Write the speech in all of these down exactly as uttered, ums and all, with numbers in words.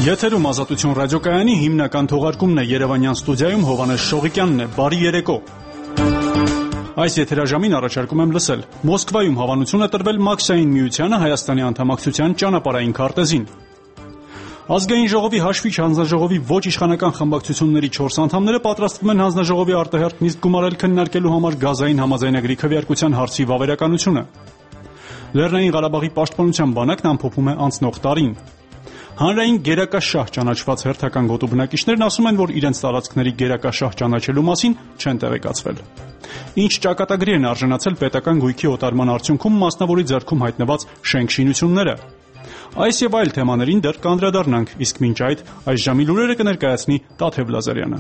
Եթերում Ազատություն ռադիոկայանի հիմնական թողարկումն է Երևանյան ստուդիայում Հովհաննես Շողիկյանն է։ Բարի երեկո։ Այս եթերաժամին առաջարկում եմ լսել. Մոսկվայում հավանություն է տրվել Մաքսային միությանը Հայաստանի անդամակցության ճանապարհային քարտեզին։ Ազգային ժողովի հաշվիչ հանձնաժողովի ոչ իշխանական խմբակցությունների չորս անդամները պատրաստվում են հանձնաժողովի արտահերթ նիստ գումարել քննարկելու համար գազային համաձայնագրի քվեարկության հարցի վավերականությունը։ Լեռնային Ղարաբաղի պաշտպանության բանակն ամփոփում է անցնող տարին։ Հանրային գերակաշահ ճանաչված հերթական գոտու բնակիչներն ասում են, որ իրենց տարածքների գերակաշահ ճանաչելու մասին չեն տեղեկացվել։ Ինչ ճակատագրի են արժանացել պետական գույքի օտարման արդյունքում մասնավորի ձեռքում հայտնված շենք-շինությունները։ Այս եւ այլ թեմաներին դեռ կանդրադառնանք, իսկ մինչ այդ այս ժամի լուրերը կներկայացնի Տաթև Լազարյանը։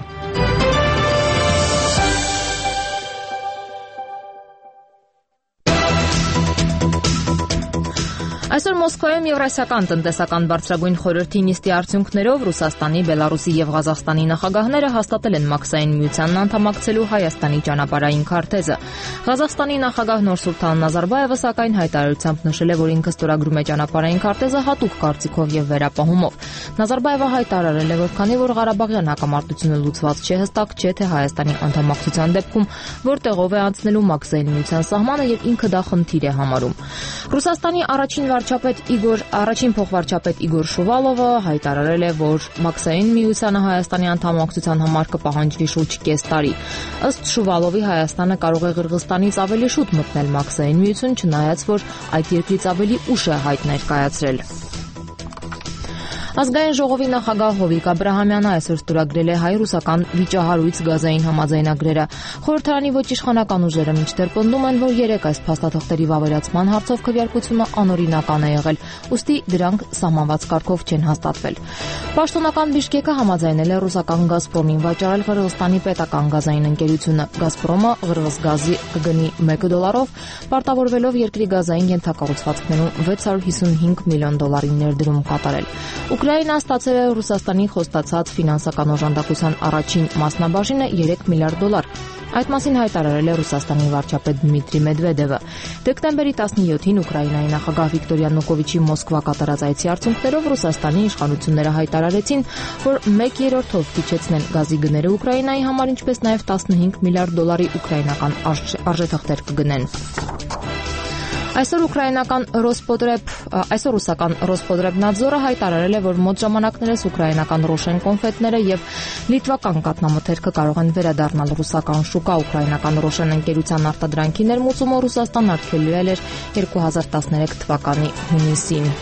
Այսօր Մոսկվայում Եվրասիական տնտեսական բարձրագույն խորհրդի նիստի արդյունքներով Ռուսաստանի, Բելարուսի եւ Ղազախստանի նախագահները հաստատել են Մաքսային միությանն անդամակցելու Հայաստանի ճանապարհային քարտեզը։ Ղազախստանի նախագահ Նուրսուլտան Նազարբաևը սակայն հայտարարությամբ նշել է, որ ինքը ստորագրում է ճանապարհային քարտեզը հատուկ կարծիքով եւ վերապահումով։ Նազարբաևը հայտարարել է, որ քանի որ Ղարաբաղյան հակամարտությունը լուծված չէ, հստակ չէ, թե Հայաստանի անդամակցության դեպքում որտեղով է անցնելու Մաքսային միության սահմանը եւ ինքը դա խնդիր է համարում։ Ռուսաստանի առաջին վարչապետ Իգոր առաջին փոխվարչապետ Իգոր Շուվալովը հայտարարել է, որ Մաքսային միությանը Հայաստանի անդամակցության համար կպահանջվի շուրջ կես տարի։ Ըստ Շուվալովի Հայաստանը կարող է Ղրղստանից ավելի շուտ մտնել Մաքսային միություն, չնայած որ այդ երկրից ավելի ուշ է հայտ ներկայացրել։ Ազգային ժողովի նախագահ Հովիկ Աբրահամյանը այսօր ստորագրել է հայ-ռուսական վիճահարույց գազային համաձայնագրերը։ Խորհրդարանի ոչ իշխանական ուժերը մինչդեռ պնդում են, որ երեք այս փաստաթղթերի վավերացման հարցով քվեարկությունը անօրինական է եղել, ուստի դրանք սահմանված կարգով չեն հաստատվել։ Պաշտոնական Բիշկեկը համաձայնել է ռուսական Գազպրոմին վաճառել Ղրղստանի պետական գազային ընկերությունը։ Գազպրոմը Ղրղզգազի կգնի մեկ դոլարով, պարտավորվելով երկրի գազային ենթակառուցվածքներում վեց հարյուր հիսունհինգ միլիոն դոլարի ներդրում կատարել։ Ուկրաինան ստացել է Ռուսաստանի խոստացած ֆինանսական օժանդակության առաջին մասնաբաժինը երեք միլիարդ դոլար։ Այդ մասին հայտարարել է Ռուսաստանի վարչապետ Դմիտրի Մեդվեդևը։ Դեկտեմբերի տասնյոթին Ուկրաինայի նախագահ Վիկտոր Յանուկովիչի Մոսկվա կատարած այցի արդյունքներով Ռուսաստանի իշխանությունները հայտարարեցին, որ մեկ երրորդով կիչեցնեն գազի գները Ուկրաինայի համար, ինչպես նաև տասնհինգ միլիարդ դոլարի ուկրաինական արժեթղթեր կգնեն։ Այսօր ուկրաինական Ռոսպոտրեբ, այսօր ռուսական Ռոսպոտրեբնadzորը հայտարարել է, որ մոտ ժամանակներս ուկրաինական Ռոշեն կոնֆետները եւ լիտվական կաթնամթերքը կարող են վերադառնալ ռուսական շուկա։ Ուկրաինական Ռոշեն ընկերության արտադրանքի ներմուծումը Ռուսաստան արգելվել էր երկու հազար տասներեք թվականի հունիսին։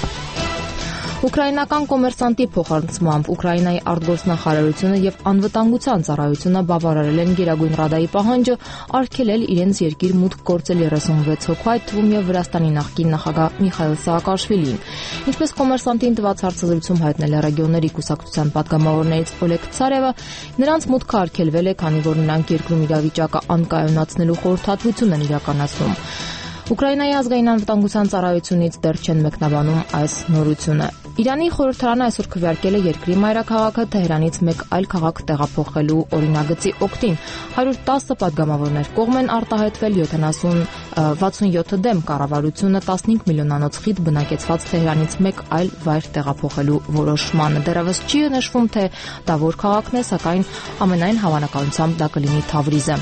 Ուկրաինական կոմերսանտի փոխանցմամբ Ուկրաինայի արտգործնախարարությունը եւ անվտանգության ծառայությունը բավարարել են Գերագույն Ռադայի պահանջը արգելել իրենց երկիր մուտք գործել երեսունվեց հոգու, այդ թվում եւ Վրաստանի նախկին նախագահ Միխայիլ Սաակաշվիլին։ Ինչպես կոմերսանտին տված հարցազրույցում հայտնել է ռեգիոնների կուսակցության падգամավորներից Օլեգ Ցարևը, նրանց մուտքը արգելվել է, քանի որ նրանք երկրում իրավիճակը անկայունացնելու խորհրդատվություն են իրականացնում։ Ուկրաինայի ազգային անվտանգության ծառայությունից դեռ չեն մեկնաբանում այս նորությունը։ Իրանի խորհրդարանը այսօր քվեարկել է երկրի մայրաքաղաքը Թեհրանից մեկ այլ քաղաք տեղափոխելու օրինագծի օգտին։ հարյուր տասը падգամավորներ կողմ են արտահայտվել վաթսունյոթ դեմ կառավարությունը տասնհինգ միլիոնանոց խիտ բնակեցված Թեհրանից մեկ այլ վայր տեղափոխելու որոշմանը։ Դեռևս չի նշվում, թե դա որ քաղաքն է, սակայն ամենայն հավանականությամբ դա կլինի Թավրիզը։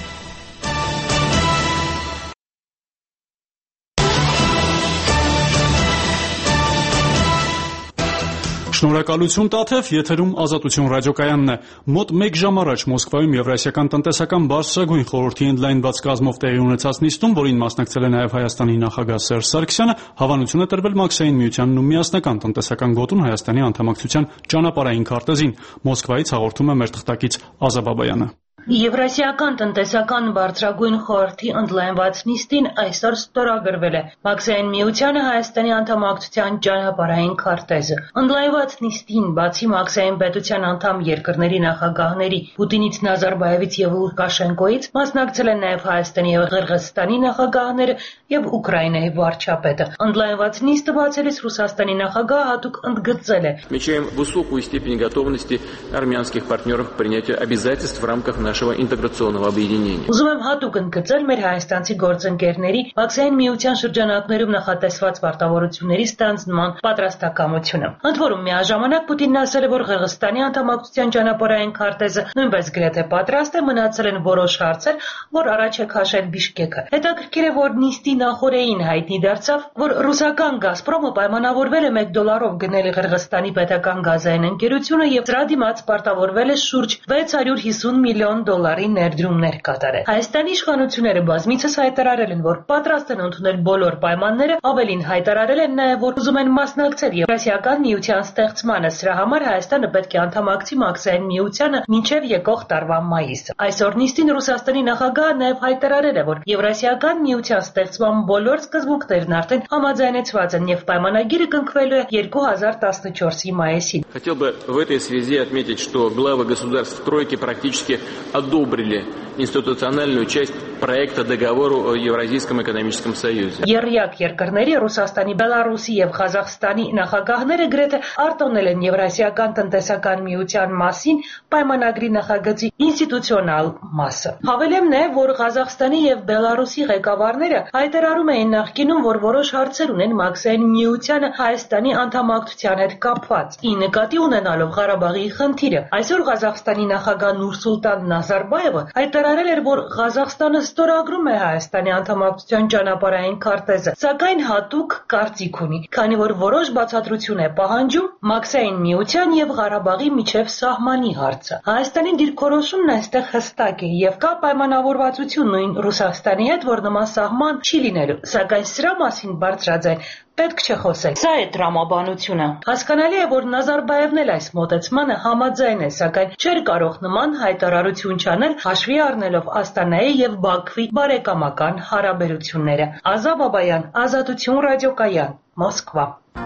Շնորհակալություն Տաթև, եթերում Ազատություն ռադիոկայանն է։ Մոտ մեկ ժամ առաջ Մոսկվայում Եվրասիական տնտեսական բարձրագույն խորհրդի ընդլայնված կազմով տեղի ունեցած նիստում, որին մասնակցել է նաև Հայաստանի նախագահ Սերժ Սարգսյանը, հավանություն է տրվել Մաքսային միությանն ու միասնական տնտեսական գոտուն Հայաստանի անդամակցության ճանապարհային քարտեզին։ Մոսկվայից հաղորդում է մեր թղթակից Ազա Բաբայանը։ Եվրասիական տնտեսական բարձրագույն խորհրդի ընդլայնված նիստին այսօր ստորագրվել է Մաքսային միությանը Հայաստանի անդամակցության ճանապարհային քարտեզը։ Ընդլայնված նիստին բացի Մաքսային պետության անդամ երկրների նախագահների Պուտինից, Նազարբաևից եւ Լուկաշենկոից մասնակցել են նաեւ Հայաստանի եւ Ղրղստանի նախագահները եւ Ուկրաինայի վարչապետը։ Ընդլայնված նիստը բացելիս Ռուսաստանի նախագահը հատուկ ընդգծել է. Отмечаем высокую степень готовности армянских партнеров к принятию обязательств в рамках нашей нашего интеграционного объединения. Ուզում եմ հատուկ ընդգծել մեր հայաստանցի գործընկերների Մաքսային միության շրջանակներում նախատեսված պարտավորությունների ստանձնման պատրաստակամությունը։ Ընդ որում միաժամանակ Պուտինն ասել է, որ Ղրղստանի անդամակցության ճանապարհային քարտեզը նույնպես գրեթե պատրաստ է, մնացել են որոշ հարցեր, որ առաջ է քաշել Բիշկեկը։ Հետաքրքիր է, որ նիստի նախօրեին հայտնի դարձավ, որ ռուսական Գազպրոմը պայմանավորվել է մեկ դոլարով գնել Ղրղստանի պետական գազային ընկերությունը եւ դրա դիմաց պարտավորվել է շուրջ վեց հարյուր հիսուն միլիոն դոլարի ներդրումներ կատարել։ Հայաստանի իշխանությունները բազմիցս հայտարարել են, որ պատրաստ են ընդունել բոլոր պայմանները, ավելին հայտարարել են նաեւ, որ ուզում են մասնակցել Եվրասիական միության ստեղծմանը։ Սրա համար Հայաստանը պետք է անդամակցի Մաքսային միությանը մինչեւ եկող տարվա մայիսը։ Այսօր նիստին Ռուսաստանի նախագահը նաեւ հայտարարել է, որ Եվրասիական միության ստեղծման բոլոր սկզբունքներն արդեն համաձայնեցված են եւ պայմանագիրը կնքվելու է երկու հազար տասնչորսի մայիսին։ Хотел бы в этой связи отметить, что главы государств тройки практически одобрили институциональную часть проекта договора о Евразийском экономическом союзе. Երրյակ երկրների Ռուսաստանի, Բելարուսի եւ Ղազախստանի նախագահները գրեթե արտոնել են Եվրասիական տնտեսական միության մասին պայմանագրի նախագծի ինստիտուցիոնալ մասը։ Հավելեմ նաեւ, որ Ղազախստանի եւ Բելարուսի ղեկավարները հայտարարում էին նախկինում, որ որոշ հարցեր ունեն Մաքսային միությանը Հայաստանի անդամակցության հետ կապված։ Ի նկատի ունենալով Ղարաբաղի խնդիրը, այսօր Ղազախստանի նախագահ Նուրսուլտան Նազարբաևը հայտարարել էր, որ Ղազախստանը ստորագրում է Հայաստանի անդամակցության ճանապարհային քարտեզը, սակայն հատուկ կարծիք ունի, քանի որ որոշ բացատրություն է պահանջում Մաքսային միության եւ Ղարաբաղի միջև սահմանի հարցը։ Հայաստանի դիրքորոշումն այստեղ հստակ է եւ կա պայմանավորվածություն նույն Ռուսաստանի հետ, որ նման սահման չի լինելու, սակայն սրա մասին բարձրաձայն պետք չէ խոսել։ Սա է տրամաբանությունը։ Հասկանալի է, որ Նազարբաևն էլ այս մոտեցմանը համաձայն է, սակայն չէր կարող նման հայտարարություն չանել, հաշվի առնելով Աստանայի եւ Բաքվի բարեկամական հարաբերությունները։ Ազա Բաբայան, Ազատություն ռադիոկայան, Մոսկվա։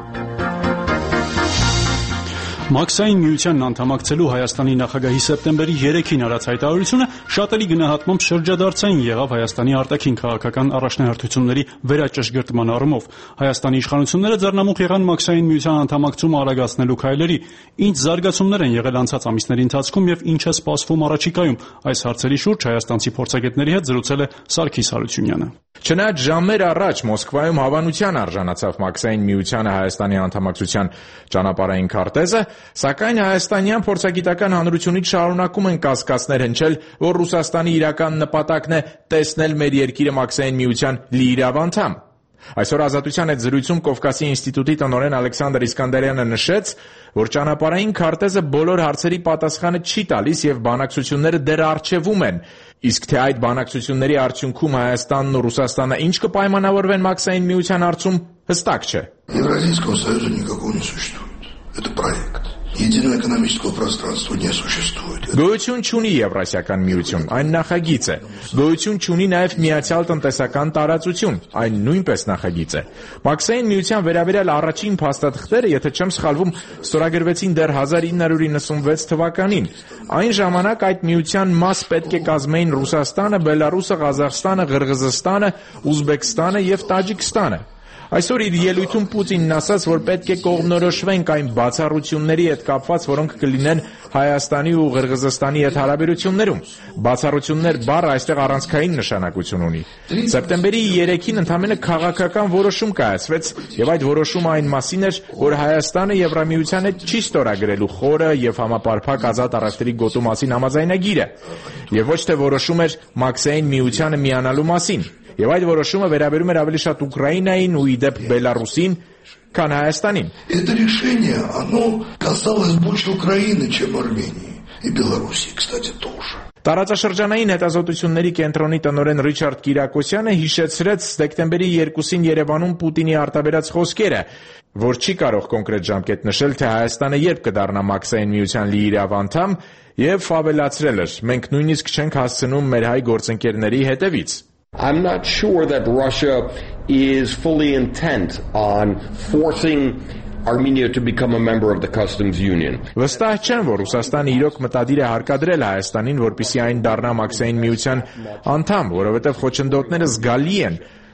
Մաքսային միությանն անդամակցելու Հայաստանի նախագահի սեպտեմբերի երեքին արած հայտարարությունը շատերի գնահատմամբ շրջադարձային եղավ Հայաստանի արտաքին քաղաքական առաջնահերթությունների վերաճշգրտման առումով։ Հայաստանի իշխանությունները ձեռնամուխ եղան Մաքսային միության անդամակցումը արագացնելու քայլերի։ Ինչ զարգացումներ են եղել անցած ամիսների ընթացքում եւ ինչ է սպասվում առաջիկայում։ Այս հարցերի շուրջ հայաստանցի փորձագետների հետ զրուցել է Սարգիս Հարությունյանը։ Չնայած ժամեր առաջ Մոսկվայում հավանության արժանացավ Մաքսային միությանը Հայաստանի անդամակցության ճանապարհային քարտեզը, սակայն հայաստանյան փորձագիտական հանրությունից շարունակում են կասկածներ հնչել, որ Ռուսաստանի իրական նպատակն է տեսնել մեր երկիրը Մաքսային միության լիիրավ անդամ։ Այսօր Ազատության հետ զրույցում Կովկասի ինստիտուտի տնօրեն Ալեքսանդր Իսկանդարյանը նշեց, որ ճանապարհային քարտեզը բոլոր հարցերի պատասխանը չի տալիս եւ բանակցությունները դեռ առջևում են, իսկ թե այդ բանակցությունների արդյունքում Հայաստանն ու Ռուսաստանը ինչ կպայմանավորվեն Մաքսային միության հարցում, հստակ չէ։ Евразийского союза никакого не существует. Это проект. Единого экономического пространства не существует. Գոյություն չունի Եվրասիական միություն, այն նախագիծ է։ Գոյություն չունի նաև միացյալ տնտեսական տարածություն, այն նույնպես նախագիծ է։ Մաքսային միության վերաբերյալ առաջին փաստաթղթերը, եթե չեմ սխալվում, ստորագրվեցին դեռ հազար ինը հարյուր իննսունվեց թվականին։ Այն ժամանակ այդ միության մաս պետք է կազմեին Ռուսաստանը, Բելարուսը, Ղազախստանը, Ղրղզստանը, Ուզբեկստանը եւ Տաջիկստանը։ Այսօր իր ելույթում Պուտինն ասաց, որ պետք է կողմնորոշվենք այն բացառությունների հետ կապված, որոնք կլինեն Հայաստանի ու Ղրղզստանի հետ հարաբերություններում։ Բացառություններ բառը այստեղ առանցքային նշանակություն ունի։ Սեպտեմբերի երեքին ընդամենը քաղաքական որոշում կայացվեց, եւ այդ որոշումը այն մասին էր, որ Հայաստանը Եվրամիության հետ չի ստորագրելու խորը եւ համապարփակ ազատ առևտրի գոտու մասին համաձայնագիրը, եւ ոչ թե որոշում էր Մաքսային միությանը միանալու մասին։ Եվ այդ որոշումը վերաբերում էր ավելի շատ Ուկրաինային ու իդեպ Բելարուսին, քան Հայաստանին։ Это решение, оно касалось больше Украины, чем Армении и Белоруссии, кстати, тоже. Տարածաշրջանային հետազոտությունների կենտրոնի տնօրեն Ռիչարդ Կիրակոսյանը հիշեցրեց դեկտեմբերի երկուսին Երևանում Պուտինի արտաբերած խոսքերը, որ չի կարող կոնկրետ ժամկետ նշել, թե Հայաստանը երբ կդառնա Մաքսային միության լիիրավ անդամ, եւ ավելացրել էր. մենք նույնիսկ չենք հասցնում մեր հայ գործընկերների հետևից։ I'm not sure that Russia is fully intent on forcing Armenia to become a member of the customs union. Վստահ չեմ, որ Ռուսաստանը իրոք մտադիր է հարկադրել Հայաստանին, որպեսզի այն դառնա Մաքսային միության անդամ, որովհետև խոչընդոտները զգալի են։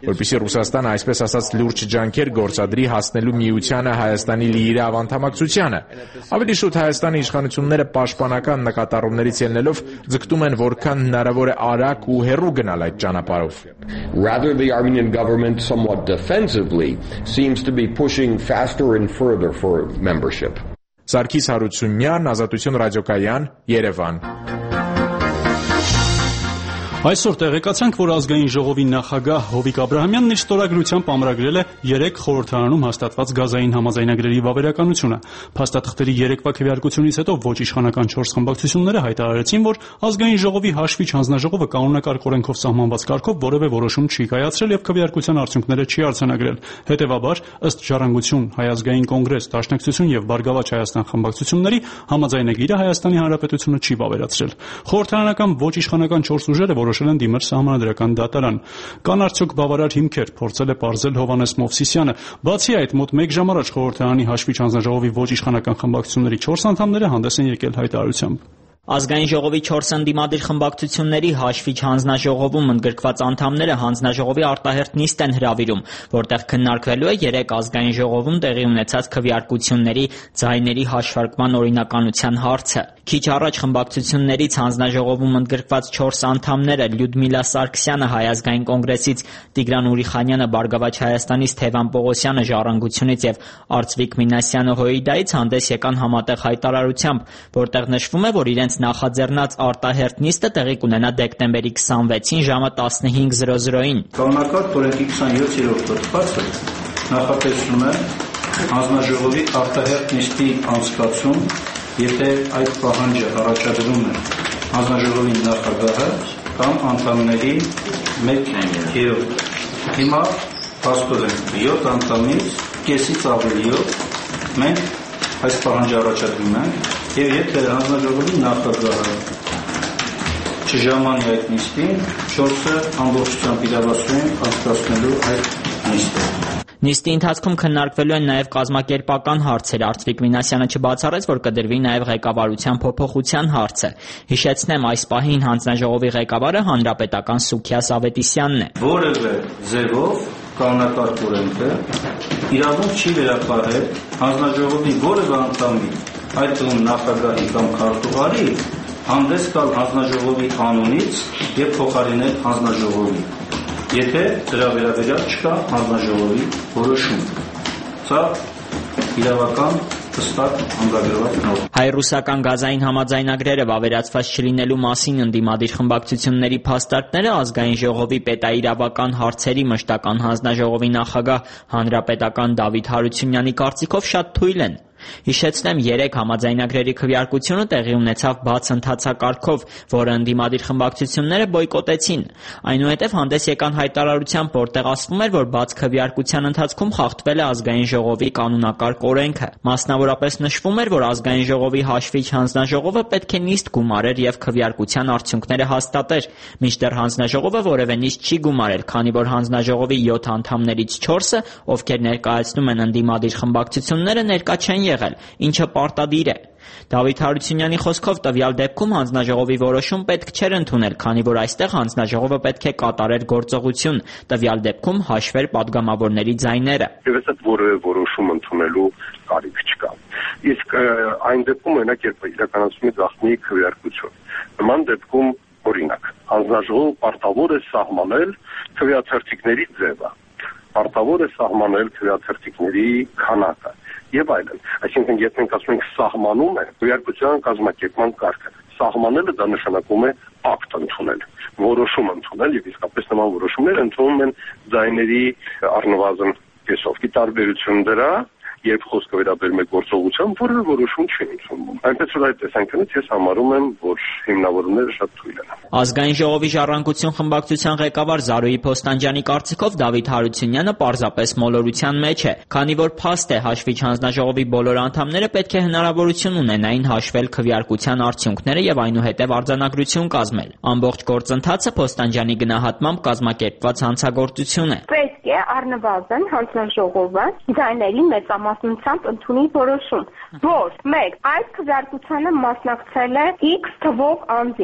որպեսզի Ռուսաստանը այսպես ասած լուրջ ջանքեր գործադրի հասնելու միությանը Հայաստանի լիիրավ անդամակցությանը։ Ավելի շուտ Հայաստանի իշխանությունները պաշտպանական նկատառումներից ելնելով ձգտում են որքան հնարավոր է արագ ու հեռու գնալ այդ ճանապարհով։ Rather, the Armenian government somewhat defensively seems to be pushing faster and further for membership. Սարգիս Հարությունյան, Ազատություն ռադիոկայան, Երևան։ Այսօր տեղեկացանք, որ ազգային ժողովի նախագահ Հովիկ Աբրահամյանն իր ստորագրությամբ ամրագրել է երեք խորհրդարանում հաստատված գազային համաձայնագրերի վավերականությունը։ Փաստաթղթերի երեկվա քվեարկությունից հետո ոչ իշխանական չորս խմբակցությունները հայտարարեցին, որ ազգային ժողովի հաշվիչ հանձնաժողովը կանոնակարգ օրենքով սահմանված կարգով որևէ որոշում չի կայացրել եւ քվեարկության արդյունքները չի արձանագրել։ Հետևաբար, ըստ Ժառանգություն, Հայ ազգային կոնգրես, Դաշնակցություն եւ Բարգավաճ Հայաստան խմբակցությունների համաձայնագիրը Հայաստանի Հանրապետությունը չի վավերացրել։ Խորհրդարանական ոչ իշխանական չորս ուժերը որոշել են դիմել սահմանադրական դատարան։ Կան արդյոք բավարար հիմքեր, փորձել է պարզել Հովհաննես Մովսիսյանը։ Բացի այդ, մոտ մեկ ժամ առաջ խորհրդարանի հաշվիչ հանձնաժողովի ոչ իշխանական խմբակցությունների չորս անդամները հանդես են եկել հայտարարությամբ։ Ազգային ժողովի չորս ընդդիմադիր խմբակցությունների հաշվիչ հանձնաժողովում ընդգրկված անդամները հանձնաժողովի արտահերթ նիստ են հրավիրում, որտեղ քննարկվելու է երեք ազգային ժողովում տեղի ունեցած քվեարկությունների ձայների հաշվարկման օրինականության հարցը։ Քիչ առաջ խմբակցություններից հանձնաժողովում ընդգրկված չորս անդամները Լյուդմիլա Սարգսյանը Հայ ազգային կոնգրեսից, Տիգրան Ուրիխանյանը Բարգավաճ Հայաստանից, Թևան Պողոսյանը Ժառանգությունից եւ Արծվիկ Մինասյանը Հոյդայից հանդես եկան համատեղ հայտարարությամբ, որտեղ նշվում է, որ իրենց նախաձեռնած արտահերթ նիստը տեղի կունենա դեկտեմբերի քսանվեցին ժամը տասնհինգ զրո զրոին։ Կանոնակարգ օրենքի քսաներորդ հոդվածը նախատեսում է հանձնաժողովի արտահերթ նիստի անցկացում, եթե այդ պահանջը առաջադրում է հանձնաժողովի նախագահը կամ անդամների մեկ երրորդ։ Հիմա փաստորեն յոթ անդամից կեսից ավելիով մենք այս պահանջը առաջադրում ենք, եւ եթե հանձնաժողովի նախագահը չժամանի այդ նիստին, չորսը ամբողջությամբ իրավասու են անցկացնելու այդ նիստը։ Նիստի ընթացքում քննարկվելու են նաև կազմակերպական հարցեր։ Արծվիկ Մինասյանը չբացառեց, որ կդրվի նաև ղեկավարության փոփոխության հարցը։ Հիշեցնեմ, այս պահին հանձնաժողովի ղեկավարը հանրապետական Սուքիաս Ավետիսյանն է։ Որևէ ձևով կանոնակարգ օրենքը իրավունք չի վերապահել հանձնաժողովի որևէ անդամի, այդ թվում նախագահի կամ քարտուղարի, հանդես տալ հանձնաժողովի անունից եւ փոխարինել հանձնաժողովի, եթե դրա վերաբերյալ չկա հանձնաժողովի որոշում։ Սա իրավական հստակ ամրագրված նորմ։ Հայ-ռուսական գազային համաձայնագրերը վավերացված չլինելու մասին ընդդիմադիր խմբակցությունների փաստարկները ազգային ժողովի պետաիրավական հարցերի մշտական հանձնաժողովի նախագահ հանրապետական Դավիթ Հարությունյանի կարծիքով շատ թույլ են։ Հիշեցնեմ, երեք համաձայնագրերի քվեարկությունը տեղի ունեցավ բաց ընթացակարգով, որը ընդդիմադիր խմբակցությունները բոյկոտեցին։ Այնուհետև հանդես եկան հայտարարությամբ, որտեղ ասվում էր, որ բաց քվեարկության ընթացքում խախտվել է ազգային ժողովի կանոնակարգ օրենքը։ Մասնավորապես նշվում էր, որ ազգային ժողովի հաշվիչ հանձնաժողովը պետք է նիստ գումարեր եւ քվեարկության արդյունքները հաստատեր, մինչդեռ հանձնաժողովը որևէ նիստ չի գումարել, քանի որ հանձնաժողովի յոթ անդամներից չորսը, ովքեր ներկայացնում են ընդդիմադիր խմբակցությունները, ներկա չեն եղել, ինչը պարտադիր է։ Դավիթ Հարությունյանի խոսքով տվյալ դեպքում հանձնաժողովի որոշում պետք չէր ընդունել, քանի որ այստեղ հանձնաժողովը պետք է կատարեր գործողություն, տվյալ դեպքում հաշվեր падգամավորների ձայները։ Եվ այդ որևէ որոշում ընդունելու կարիք չկա։ Իսկ այն դեպքում օրինակ երբ իրականացվում է գաղտնի քվեարկություն, նման դեպքում օրինակ հանձնաժողովը պարտավոր է սահմանել քվեաթերթիկների ձևը, պարտավոր է սահմանել քվեաթերթիկների քանակը եւ այլն։ Այսինքն, եթե մենք ասում ենք սահմանում է քվեարկության կազմակերպման կարգը, սահմանելը դա նշանակում է ակտ ընդունել, որոշում ընդունել եւ իսկապես նման որոշումներ ընդունում են ձայների առնվազն կեսով։ Ի տարբերություն դրա, երբ խոսքը վերաբերում է գործողության, որևէ որոշում չի ընդունվում։ Այնպես որ այդ տեսանկյունից ես համարում եմ, որ հիմնավորումները շատ թույլ են։ Ազգային ժողովի Ժառանգություն խմբակցության ղեկավար Զարուհի Փոստանջյանի կարծիքով Դավիթ Հարությունյանը պարզապես մոլորության մեջ է, քանի որ փաստ է հաշվիչ հանձնաժողովի բոլոր անդամները պետք է հնարավորություն ունենային հաշվել քվեարկության արդյունքները եւ այնուհետեւ արձանագրություն կազմել։ Ամբողջ գործընթացը Փոստանջյանի գնահատմամբ կազմակերպված հանցագործություն է։ Պետք է առնվազն հանձնաժողովը ձայների մեծամասնությամբ ընդունի որոշում, որ մեկ այս քվեարկությանը մասնակցել է X թվով անձինք,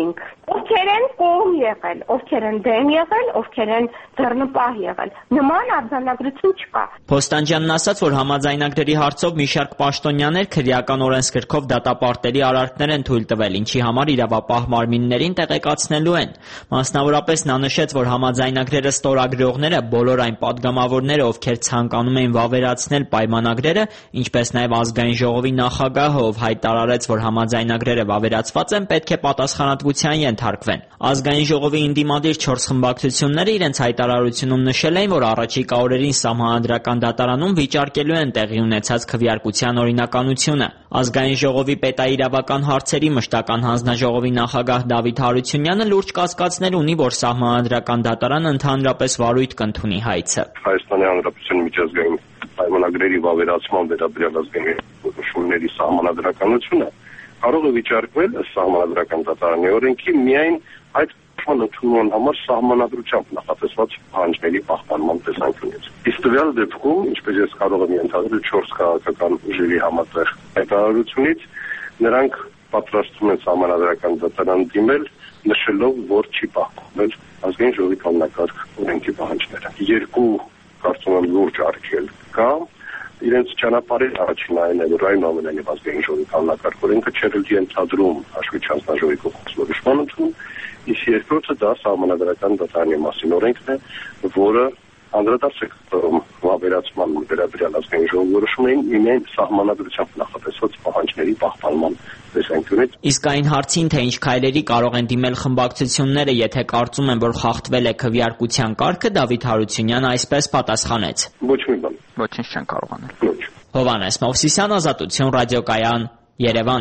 Ովքեր են կողմ եղել, ովքեր են դեմ եղել, ովքեր են ձեռնպահ եղել։ Նման արձանագրություն չկա։ Փոստանջյանն ասաց, որ համաձայնագրերի հարցով մի շարք պաշտոնյաներ քրեական օրենսգրքով դատապարտելի արարքներ են թույլ տվել, ինչի համար իրավապահ մարմիններին տեղեկացնելու են։ Մասնավորապես նա նշեց, որ համաձայնագրերը ստորագրողները բոլոր այն падգամավորները, ովքեր ցանկանում էին վավերացնել պայմանագրերը, ինչպես նաև ազգային ժողովի նախագահը, ով հայտարարեց, որ համաձայնագրերը վավերացված են, պետք է պատասխանատվության ենթարկվեն։ Ազգային ժողովի ընդդիմադիր չորս խմբակցությունները իրենց հայտարարությունում նշել էին, որ առաջիկա օրերին Սահմանադրական դատարանում վիճարկելու են տեղի ունեցած քվեարկության օրինականությունը։ Ազգային ժողովի պետաիրավական հարցերի մշտական հանձնաժողովի նախագահ Դավիթ Հարությունյանը լուրջ կասկածներ ունի, որ Սահմանադրական դատարանը ընդհանրապես վարույթ կընդունի հայցը։ Հայաստանի Հանրապետության միջազգային պայմանագրերի վավերացման վերաբերյալ ազգային որոշումների սահմանադրականությունը կարող է վիճարկվել Սահմանադրական դատարանի օրենքի միայն այդ ընդունման համար սահմանադրությամբ նախատեսված պահանջների պահպանման տեսանկյունից։ Իսկ տվյալ դեպքում, ինչպես ես կարող եմ ենթադրել չորս քաղաքական ուժերի համատեղ հայտարարությունից, նրանք պատրաստվում են Սահմանադրական դատարան դիմել, նշելով, որ չի պահպանվել ազգային ժողովի կանոնակարգ օրենքի պահանջները։ Երկու կարծում եմ լուրջ արգել կա։ Իրենց ճանապարհի առաջին այն է, որ այնուամենայնիվ ազգային ժողովի կանոնակարգ օրենքը չէր ենթադրում հաշվի հանձնաժողովի կողմից որոշման ընդունում, իսկ երկրորդը դա Սահմանադրական դատարանի մասին օրենքն է, որը անդրադարձ է կատարում վավերացման վերաբերյալ ազգային ժողովի որոշումներին միայն սահմանադրությամբ նախատեսված պահանջների պահպանման տեսանկյունից։ Իսկ այն հարցին, թե ինչ քայլերի կարող են դիմել խմբակցությունները, եթե կարծում են, որ խախտվել է քվեարկության կարգը, Դավիթ Հարությունյանը այսպես պատասխանեց. Ոչ մի բան։ Ոչինչ չեն կարող անել։ Ոչ։ Հովհաննես Մովսիսյան, Ազատություն ռադիոկայան, Երևան։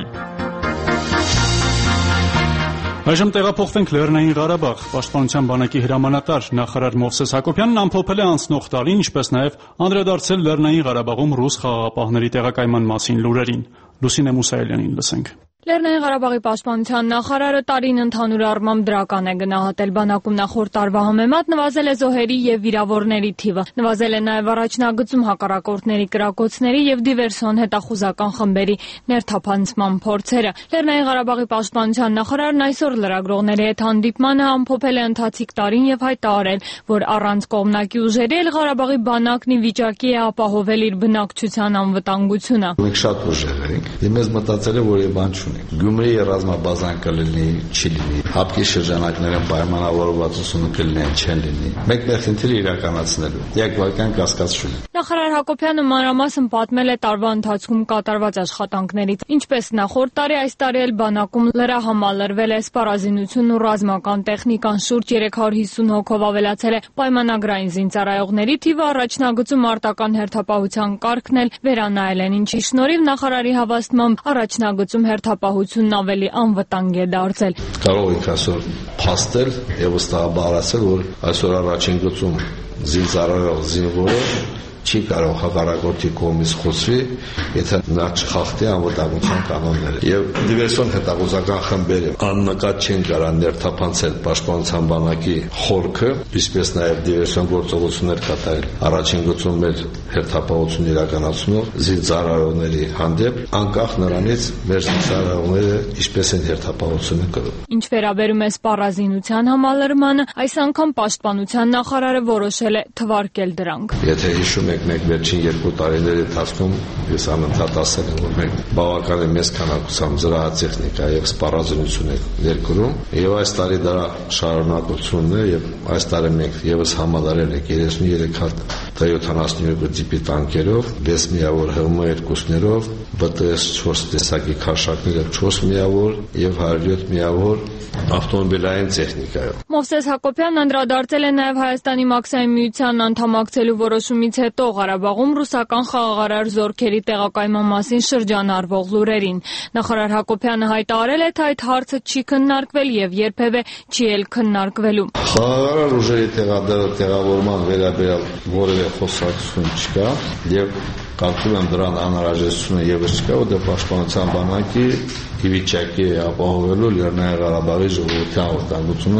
Այժմ տեղափոխվենք Լեռնային Ղարաբաղ։ Պաշտպանության բանակի հրամանատար նախարար Մովսես Հակոբյանն ամփոփել է անցնող տարին, ինչպես նաև անդրադարձել Լեռնային Ղարաբաղում ռուս խաղաղապահների տեղակայման մասին լուրերին։ Լուսինե Մուսայելյանին լսենք։ Լեռնային Ղարաբաղի պաշտպանության նախարարը տարին ընդհանուր առմամբ դրական է գնահատել բանակում նախորդ տարվա համեմատ նվազել է զոհերի եւ վիրավորների թիվը, նվազել է նաեւ առաջնագծում հակառակորդների կրակոցների եւ դիվերսիոն հետախուզական խմբերի ներթափանցման փորձերը։ Լեռնային Ղարաբաղի պաշտպանության նախարարն այսօր լրագրողների հետ հանդիպմանը ամփոփել է ընթացիկ տարին եւ հայտարարել, որ առանց կողմնակի ուժերի էլ Ղարաբաղի բանակն ի վիճակի է ապահովել իր բնակչության անվտանգությունը։ Մենք շատ ուժեղ ենք, եւ մեզ մտածել է, որ եւ բան չունի։ Գյումրիի ռազմաբազան կլինի, չի լինի, հապկի շրջանակներում պայմանավորվածությունը կլինի, չեն լինի։ Մենք մեր խնդիրը իրականացնելու։ Եկ վարքան կասկած չունի։ Նախարար Հակոբյանը մանրամասն պատմել է տարվա ընթացքում կատարված աշխատանքներից։ Ինչպես նախորդ տարի, այս տարի էլ բանակում լրահամալրվել է սպառազինությունն ու ռազմական տեխնիկան, շուրջ երեք հարյուր հիսուն հոգով ավելացել է պայմանագրային զինծառայողների թիվը, առաջնագծում արտական հերթապահության կարգն էլ վերանայել են, ինչի շնորհիվ նախարարի հավաստմամբ առաջնագծում հերթապահությունն ավելի անվտանգ է դարձել։ Կարող ենք այսօր փաստել եւ վստահաբար ասել, որ այսօր առաջին գծում զինծառայող զինվորը չի կարող հակառակորդի կողմից խոցվի, եթե նա չխախտի անվտանգության կանոնները։ Եվ դիվերսիոն հետախուզական խմբերը աննկատ չեն կարող ներթափանցել պաշտպանության բանակի խորքը, ինչպես նաև դիվերսիոն գործողություններ կատարել։ Առաջին գծում մեր հերթապահություն իրականացնող զինծառայողների հանդեպ, անկախ նրանից մեր զինծառայողները ինչպես են հերթապահությունը կրում։ Ինչ վերաբերում է սպառազինության համալրմանը, այս անգամ պաշտպանության նախարարը որոշել է թվարկել դրանք։ Եթե հիշում եք, մենք վերջին երկու տարիների ընթացքում ես անընդհատ ասել եմ, որ մենք բավականին մեծ քանակությամբ զրահատեխնիկա եւ սպառազինություն ենք ներկրում, եւ այս տարի դրա շարունակությունն է, եւ այս տարի մենք եւս համալարել ենք երեսուններեք հատ T յոթանասունյոթ տիպի տանկերով, վեց միավոր H M երկուսներով, B T S չորս տեսակի քարշակներով չորս միավոր եւ հարյուր յոթ միավոր ավտոմոբիլային տեխնիկայով։ Մովսես Հակոբյանն անդրադարձել է նաև Հայաստանի Մաքսային միությանն անդամակցելու որոշումից հետո Ղարաբաղում ռուսական խաղաղարար զորքերի տեղակայման մասին շրջանառվող լուրերին։ Նախարար Հակոբյանը հայտարարել է, թե այդ հարցը չի քննարկվել եւ երբևէ չի էլ քննարկվելու։ Խաղաղարար ուժերի տեղավորման վերաբերյալ որևէ խոսակցություն չկա եւ կարծում եմ դրան անհրաժեշտությունը եւս չկա, որտեղ պաշտպանության բանակի ի վիճակի է ապահովելու Լեռնային Ղարաբաղի ժողովրդի անվտանգությունը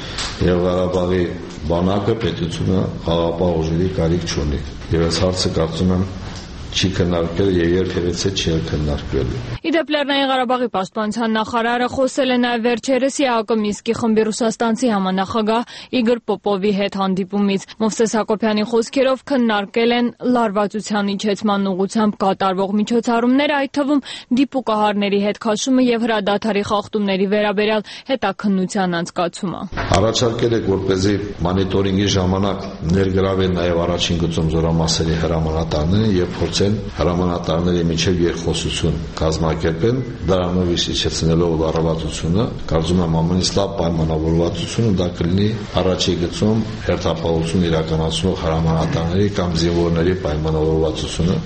եւ Ղարաբաղի բանակը պետությունը խաղաղապահ ուժերի կարիք չունի։ Եվ այս հարցը կարծում եմ չի քննարկել եւ երբևէ չի քննարկվել։ Իդեպ Լեռնային Ղարաբաղի պաշտպանության նախարարը խոսել է նաեւ վերջերս ԵԱԿ Մինսկի խմբի ռուսաստանցի համանախագահ Իգոր Պոպովի հետ հանդիպումից։ Մովսես Հակոբյանի խոսքերով քննարկել են լարվածության իջեցման ուղղությամբ կատարվող միջոցառումները, այդ թվում դիպուկահարների հետ քաշումը եւ հրադադարի խախտումների վերաբերյալ հետաքննության անցկացումը։ Առաջարկել եք, որպեսզի մոնիտորինգի ժամանակ ներգրավեն նաեւ առաջին գծում զորամասերի հրամանատարները եւ փորձեն հրամանատարների միջև երկխոսություն կազմակերպեն, դրանով իջեցնելով լարվածությունը, կարծում եմ ամենից լավ պայմանավորվածությունը դա կլինի առաջի գծում հերթապահություն իրականացնող հրամանատարների կամ զինվորների պայմանավորվածությունը։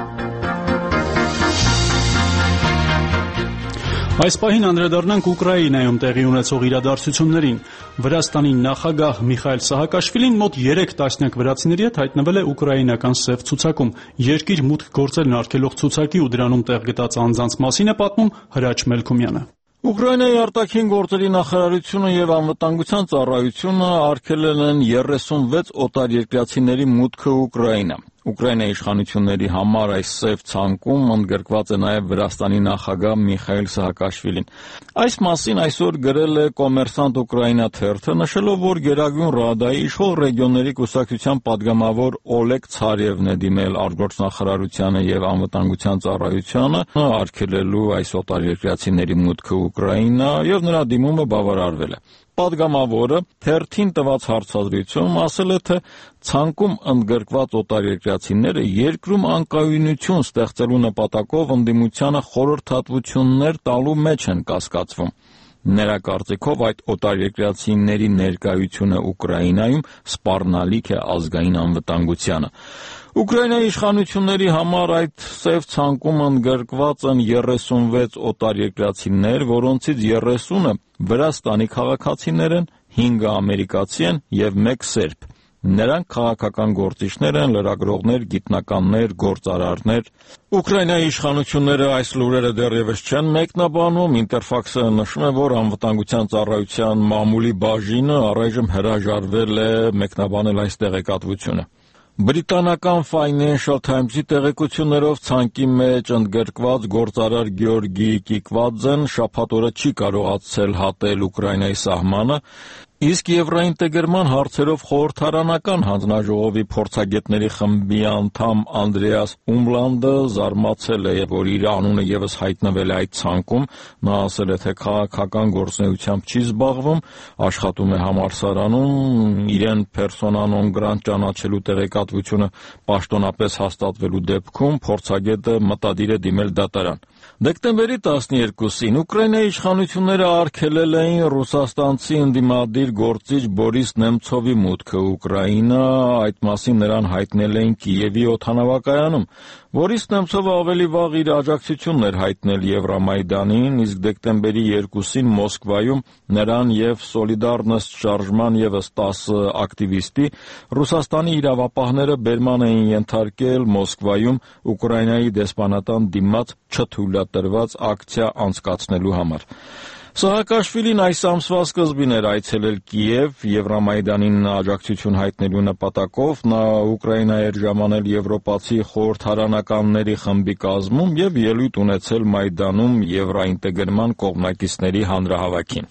Այս պահին անդրադառնանք Ուկրաինայում տեղի ունեցող իրադարձություններին։ Վրաստանի նախագահ Միխայել Սահակաշվիլին մոտ երեք տասնյակ վրացիների հետ հայտնվել է ուկրաինական սև ցուցակում։ Երկիր մուտք գործելն արգելող ցուցակի ու դրանում տեղ գտած անձանց մասին է պատմում Հրաչ Մելքումյանը։ Ուկրաինայի արտաքին գործերի նախարարությունը եւ անվտանգության ծառայությունը արգելել են երեսունվեց օտարերկրացիների մուտքը Ուկրաինա։ Ուկրաինայի իշխանությունների համար այս սև ցանկում ընդգրկված է նաև Վրաստանի նախագահ Միխայել Սահակաշվիլին։ Այս մասին այսօր գրել է Կոմերսանտ Ուկրաինա թերթը, նշելով, որ Գերագույն Ռադայի իշխող ռեգիոնների կուսակցության падգամավոր Օլեգ Ցարևն է դիմել արտգործնախարարությանը եւ անվտանգության ծառայությանը արգելելու այս օտարերկրացիների մուտքը Ուկրաինա եւ նրա դիմումը բավարարվել է։ Պատգամավորը թերթին տված հարցազրույցում ասել է, թե ցանկում ընդգրկված օտարերկրացիները երկրում անկայունություն ստեղծելու նպատակով ընդդիմությանը խորհրդատվություններ տալու մեջ են կասկածվում։ Նրա կարծիքով այդ օտարերկրացիների ներկայությունը Ուկրաինայում սպառնալիք է ազգային անվտանգությանը։ Ուկրաինայի իշխանությունների համար այդ սև ցանկում ընդգրկված են երեսունվեց օտարերկրացիներ, որոնցից երեսունը Վրաստանի քաղաքացիներ են, հինգը ամերիկացի են եւ մեկ սերբ։ Նրանք քաղաքական գործիչներ են, լրագրողներ, գիտնականներ, գործարարներ։ Ուկրաինայի իշխանությունները այս լուրերը դեռևս չեն մեկնաբանում։ Ինտերֆաքսը նշում է, որ անվտանգության ծառայության մամուլի բաժինը առայժմ հրաժարվել է մեկնաբանել այս տեղեկատվությունը։ Բրիտանական Financial Times-ի տեղեկություններով ցանկի մեջ ընդգրկված գործարար Գեորգի Կիկվաձեն շաբաթ օրը չի կարողացել հատել Ուկրաինայի սահմանը, իսկ Եվրոինտեգրման հարցերով խորհրդարանական հանձնաժողովի փորձագետների խմբի անդամ Անդրեաս Ումլանդը զարմացել է, որ իր անունը եւս հայտնվել է այդ ցանկում։ Նա ասել է, թե քաղաքական գործունեությամբ չի զբաղվում, աշխատում է համալսարանում, իրեն persona non grata ճանաչելու տեղեկատվությունը պաշտոնապես հաստատվելու դեպքում փորձագետը մտադիր է դիմել դատարան։ Դեկտեմբերի տասներկուսին Ուկրաինայի իշխանությունները արգելել էին ռուսաստանցի ընդդիմադիր գործիչ Բորիս Նեմցովի մուտքը Ուկրաինա, այդ մասին նրան հայտնել էին Կիևի օդանավակայանում։ Բորիս Նեմցովը ավելի վաղ իր աջակցությունն էր հայտնել Եվրամայդանին, իսկ դեկտեմբերի երկուսին Մոսկվայում նրան եւ Սոլիդարնոստ շարժման եւս տասը ակտիվիստի Ռուսաստանի իրավապահները բերման էին ենթարկել Մոսկվայում Ուկրաինայի դեսպանատան դիմաց չթույլատրված ակցիա անցկացնելու համար։ Սահակաշվիլին այս ամսվա սկզբին էր այցելել Կիև Եվրամայդանին աջակցություն հայտնելու նպատակով, նա Ուկրաինա էր ժամանել եվրոպացի խորհրդարանականների խմբի կազմում եւ ելույթ ունեցել Մայդանում Եվրոինտեգրման կողմնակիցների հանրահավաքին։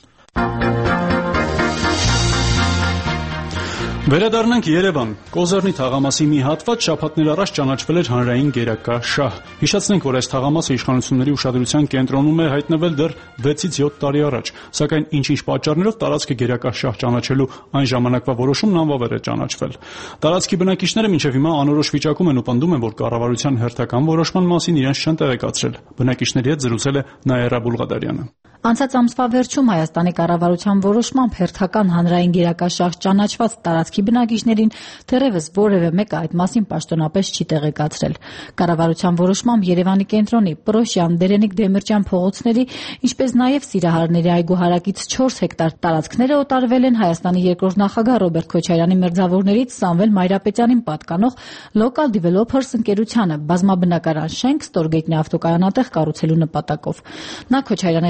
Վերադառնանք Երևան։ Կոզերնի թաղամասի մի հատված շաբաթներ առաջ ճանաչվել էր հանրային գերակա շահ։ Հիշեցնենք, որ այս թաղամասը իշխանությունների ուշադրության կենտրոնում է հայտնվել դեռ վեցից յոթ տարի առաջ, սակայն ինչ-ինչ պատճառներով տարածքը գերակա շահ ճանաչելու այն ժամանակվա որոշումն անվավեր է ճանաչվել։ Տարածքի բնակիչները մինչև հիմա անորոշ վիճակում են ու պնդում են, որ կառավարության հերթական որոշման մասին իրենց չեն տեղեկացրել։ Բնակիչների հետ զրուցել է Նաիրա Բուլղադարյանը։ Անցած ամսվա վերջում Հայաստանի կառավարության որոշմամբ հերթական հանրային գերակաշահ ճանաչված տարածքի բնակիչներին դեռևս որևէ մեկը այդ մասին պաշտոնապես չի տեղեկացրել։ Կառավարության որոշմամբ Երևանի կենտրոնի Պրոշյան, Դերենիկ Դեմիրճյան փողոցների, ինչպես նաև Սիրահարների այգու հարակից չորս հեկտար տարածքները օտարվել են Հայաստանի երկրորդ նախագահ Ռոբերտ Քոչարյանի մերձավորներից Սամվել Մայրապետյանին պատկանող Local Developers ընկերությանը բազմաբնակարան շենք ստորգետնյա ավտոկայանատեղ կառուցելու նպատակով։ Նա Քոչարյանի ղեկավար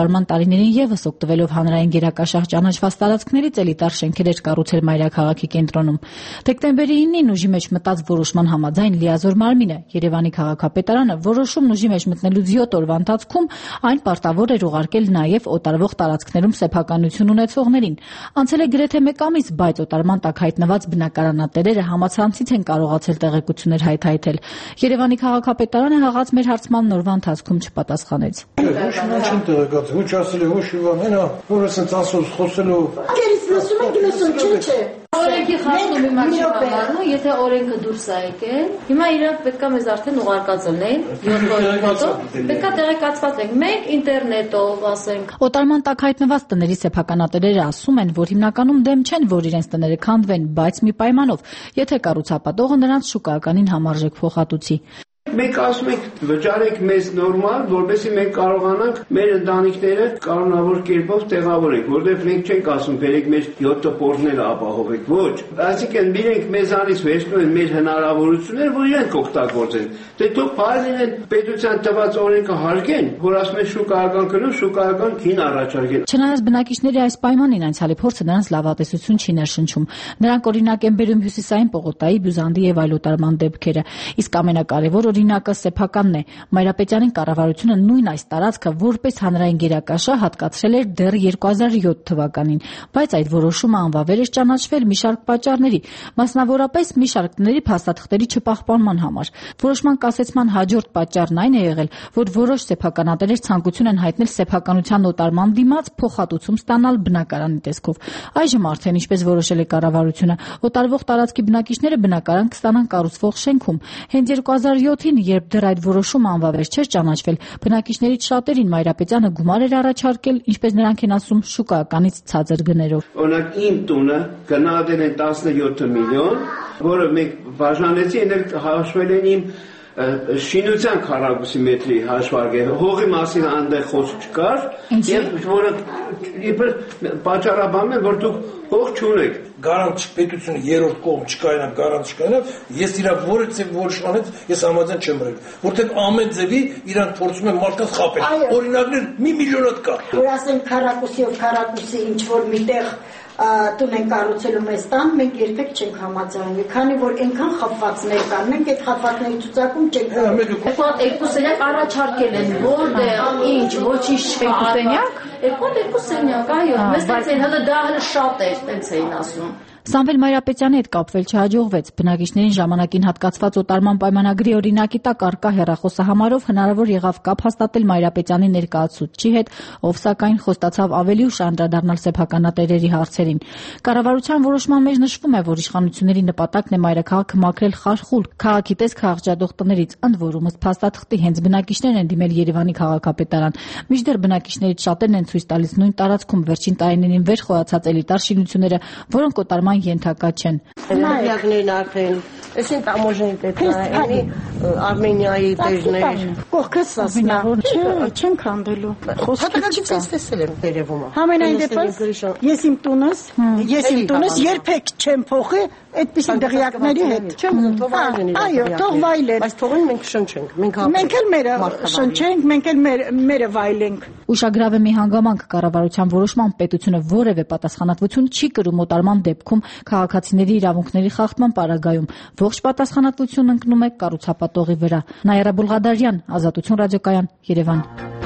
օտարման տարիներին եւս օգտվելով հանրային գերակաշահ ճանաչված տարածքներից էլիտար շենքեր էր կառուցել մայրաքաղաքի կենտրոնում։ Դեկտեմբերի ինին ուժի մեջ մտած որոշման համաձայն լիազոր մարմինը Երևանի քաղաքապետարանը որոշումն ուժի մեջ մտնելուց յոթ օրվա ընթացքում այն պարտավոր էր ուղարկել նաեւ օտարվող տարածքներում սեփականություն ունեցողներին։ Անցել է գրեթե մեկ ամիս, բայց օտարման տակ հայտնված բնակարանատերերը համացանցից են կարողացել տեղեկություններ հայթայթել։ Երևանի քաղաքապետարանը հաղաց մեր հարցման նորվա ընթացքում չպատասխանեց։ Ոչ չեմ տեղեկացել, ոչ ասել է, ոչ իվան, հենա, որ ասենց ասոց խոսելու։ Կերից լսում եք, լսում չէ, չէ։ Օրենքի խախտում հիմա չի բավարարում, եթե օրենքը դուրս է եկել, հիմա իրանք պետքա մեզ արդեն ուղարկած լինեն, յոթ օրի հետո, պետքա տեղեկացված ենք, մենք ինտերնետով, ասենք։ Օտարման տակ հայտնված տների սեփականատերերը ասում են, որ հիմնականում դեմ չեն, որ իրենց տները քանդվեն, բայց մի պայմանով, եթե կառուցապատողը նրանց շուկայականին համարժեք փոխհատուցի։ Մենք ասում ենք վճարեք մեզ նորմալ, որովհետեւ մենք կարողանանք մեր ընտանիքները կանոնավոր կերպով տեղավորենք, որովհետեւ մենք չենք ասում բերեք մեր յոթ տպորները ապահովեք, ոչ։ Այսինքն իրենք մեզանից վերցնում են մեր հնարավորությունները, որ իրենք օգտագործեն։ Դե դուք բարձրին պետության տված օրենքը հարգեն, որ ասում են շուկայական գնում, շուկայական գին առաջարկեն։ Չնայած բնակիչների այս պայմանին անցյալի փորձը նրանց լավատեսություն չի ներշնչում։ Նրանք օրինակ են բերում Հյուսիսային Պողոտայի, Բյուզանդի եւ այլ օտարման դեպքերը, իսկ ամենակարևոր օրինակը սեփականն է։ Մայրապետյանի կառավարությունը նույն այս տարածքը որպես հանրային գերակաշահ հատկացրել էր դեռ երկու հազար յոթ թվականին, բայց այդ որոշումը անվավեր էր ճանաչվել մի շարք պատճառների, մասնավորապես մի շարք տների փաստաթղթերի չպահպանման համար։ Որոշման կասեցման հաջորդ պատճառն այն է եղել, որ որոշ սեփականատերեր ցանկություն են հայտնել սեփականության օտարման դիմաց փոխհատուցում ստանալ բնակարանի տեսքով։ Այժմ արդեն, ինչպես որոշել է կառավարությունը, օտարվող տարածքի բնակիչները բնակարան կստանան կառուցվող շենքում։ Հենց երկու հազար յոթին, երբ դեռ այդ որոշումը անվավեր չէր ճանաչվել, բնակիչներից շատերին Մայրապետյանը գումար էր առաջարկել, ինչպես նրանք են ասում, շուկայականից ցածր գներով։ Օրինակ իմ տունը գնահատել են տասնյոթ միլիոն, որը մենք բաժանեցի, այն հաշվել են իմ շինության քառակուսի մետրի հաշվարկը, հողի մասին այնտեղ խոսք չկար, եւ որը իբր պատճառաբանում է, որ դուք հող չունեք։ Գարանտ պետությունը երրորդ կողմ չկայանա, գարանտ չկայանա, ես իրա որը ձև որոշմանից ես համաձայն չեմ եղել, որտեղ ամեն ձևի իրան փորձում են մարդկանց խաբել։ Օրինակներ մի միլիոնատ կա։ Որ ասեն քառակուսիով քառակուսի ինչ որ միտեղ տուն են կառուցելու մեզ տան, մենք երբեք չենք համաձայնվի, քանի որ այնքան խփվածներ կան, մենք այդ խփվածների ցուցակում չենք կարող։ Երկու սենյակ առաջարկել են, որտեղ ինչ, ոչինչ չկա։ Երկու սենյակ։ Երկու երկու սենյակ, այո, մեզ տենց են, հələ դա հələ շատ է, տենց էին ասում։ Սամվել Մայրապետյանի հետ կապվել չհաջողվեց։ Բնակիչներին ժամանակին հատկացված օտարման պայմանագրի օրինակի տակ առկա հեռախոսահամարով հնարավոր եղավ կապ հաստատել Մայրապետյանի ներկայացուցչի հետ, ով սակայն խոստացավ ավելի ուշ անդրադառնալ սեփականատերերի հարցերին։ Կառավարության որոշման մեջ նշվում է, որ իշխանությունների նպատակն է մայրաքաղաքը մաքրել խարխուլ, քաղաքի տեսք քաղաքջատող տներից, ընդ որում ըստ փաստաթղթի հենց բնակիչներն են դիմել Երևանի քաղաքապետարան։ Մինչդեռ բնակիչներից շատերն են ցույց տալիս նույն տարածքում վերջին տարիներին վեր խոյացած էլիտար շինությունները, որոնք օտարման ենթակա չեն։ Նայակներն արդեն, այսին տամոժեն պետքանի Արմենիայի տեժներ, կողքս ասնա, չեմ քանդելու։ Խոսքից ես տեսել եմ երևում։ Համենայն դեպս ես իմ տունս, ես իմ տունս երբեք չեմ փոխի այդպիսի դղյակների հետ։ Չեմ թողային։ Այո, թող վայելեն։ Բայց թողին մենք շնչենք, մենք մենք էլ մերը շնչենք, մենք էլ մերը վայելենք։ Ուշագրավ է մի հանգամանք կառավարության որոշման պետությունը որևէ պատասխանատվություն չի կրում օտարման դեպքում քաղաքացիների իրավունքների խախտման պարագայում, ողջ պատասխանատվությունն ընկնում է կառուցապատողի վրա։ Նաիրա Բուլղադարյան, Ազատություն ռադիոկայան, Երևան։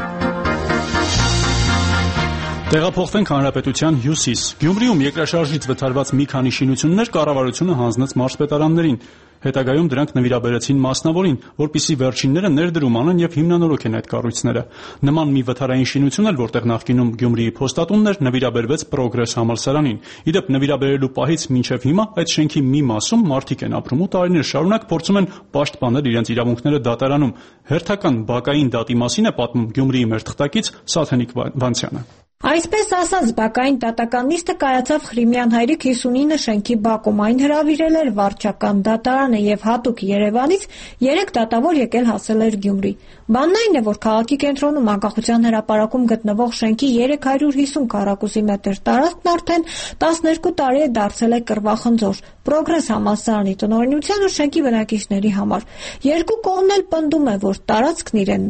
Տեղափոխվենք հանրապետության հյուսիս։ Գյումրիում երկրաշարժից վթարված մի քանի շինություններ կառավարությունը հանձնեց մարզպետարաններին։ Հետագայում դրանք նվիրաբերեցին մասնավորին, որպիսի վերջինները ներդրում անեն եւ հիմնանորոգեն այդ կառույցները։ Նման մի վթարային շինություն էլ, որտեղ նախկինում Գյումրիի փոստատունն էր, նվիրաբերվեց Պրոգրես համալսարանին։ Իդեպ նվիրաբերելու պահից մինչև հիմա այդ շենքի մի մասում մարդիկ են ապրում ու տարիներ շարունակ փորձում են պաշտպանել իրենց իրավունքները դատարանում։ Հերթական բակային դատի մասին է պատմում Գյումրիի մեր թղթակից Սաթենիկ Վանցյանը։ Այսպես ասած, բակային դատական նիստը կայացավ Խրիմյան հայրիկ հիսունինը շենքի բակում։ Այն հրավիրել էր վարչական դատարանը եւ հատուկ Երևանից երեք դատավոր եկել հասել էր Գյումրի։ Բանն այն է, որ քաղաքի կենտրոնում անկախության հրապարակում գտնվող շենքի երեք հարյուր հիսուն քառակուսի մետր տարածքն արդեն տասներկու տարի է դարձել է կռվախնձոր Պրոգրես համալսարանի տնօրինության ու շենքի բնակիչների համար։ Երկու կողմն էլ պնդում է, որ տարածքն իրենն է։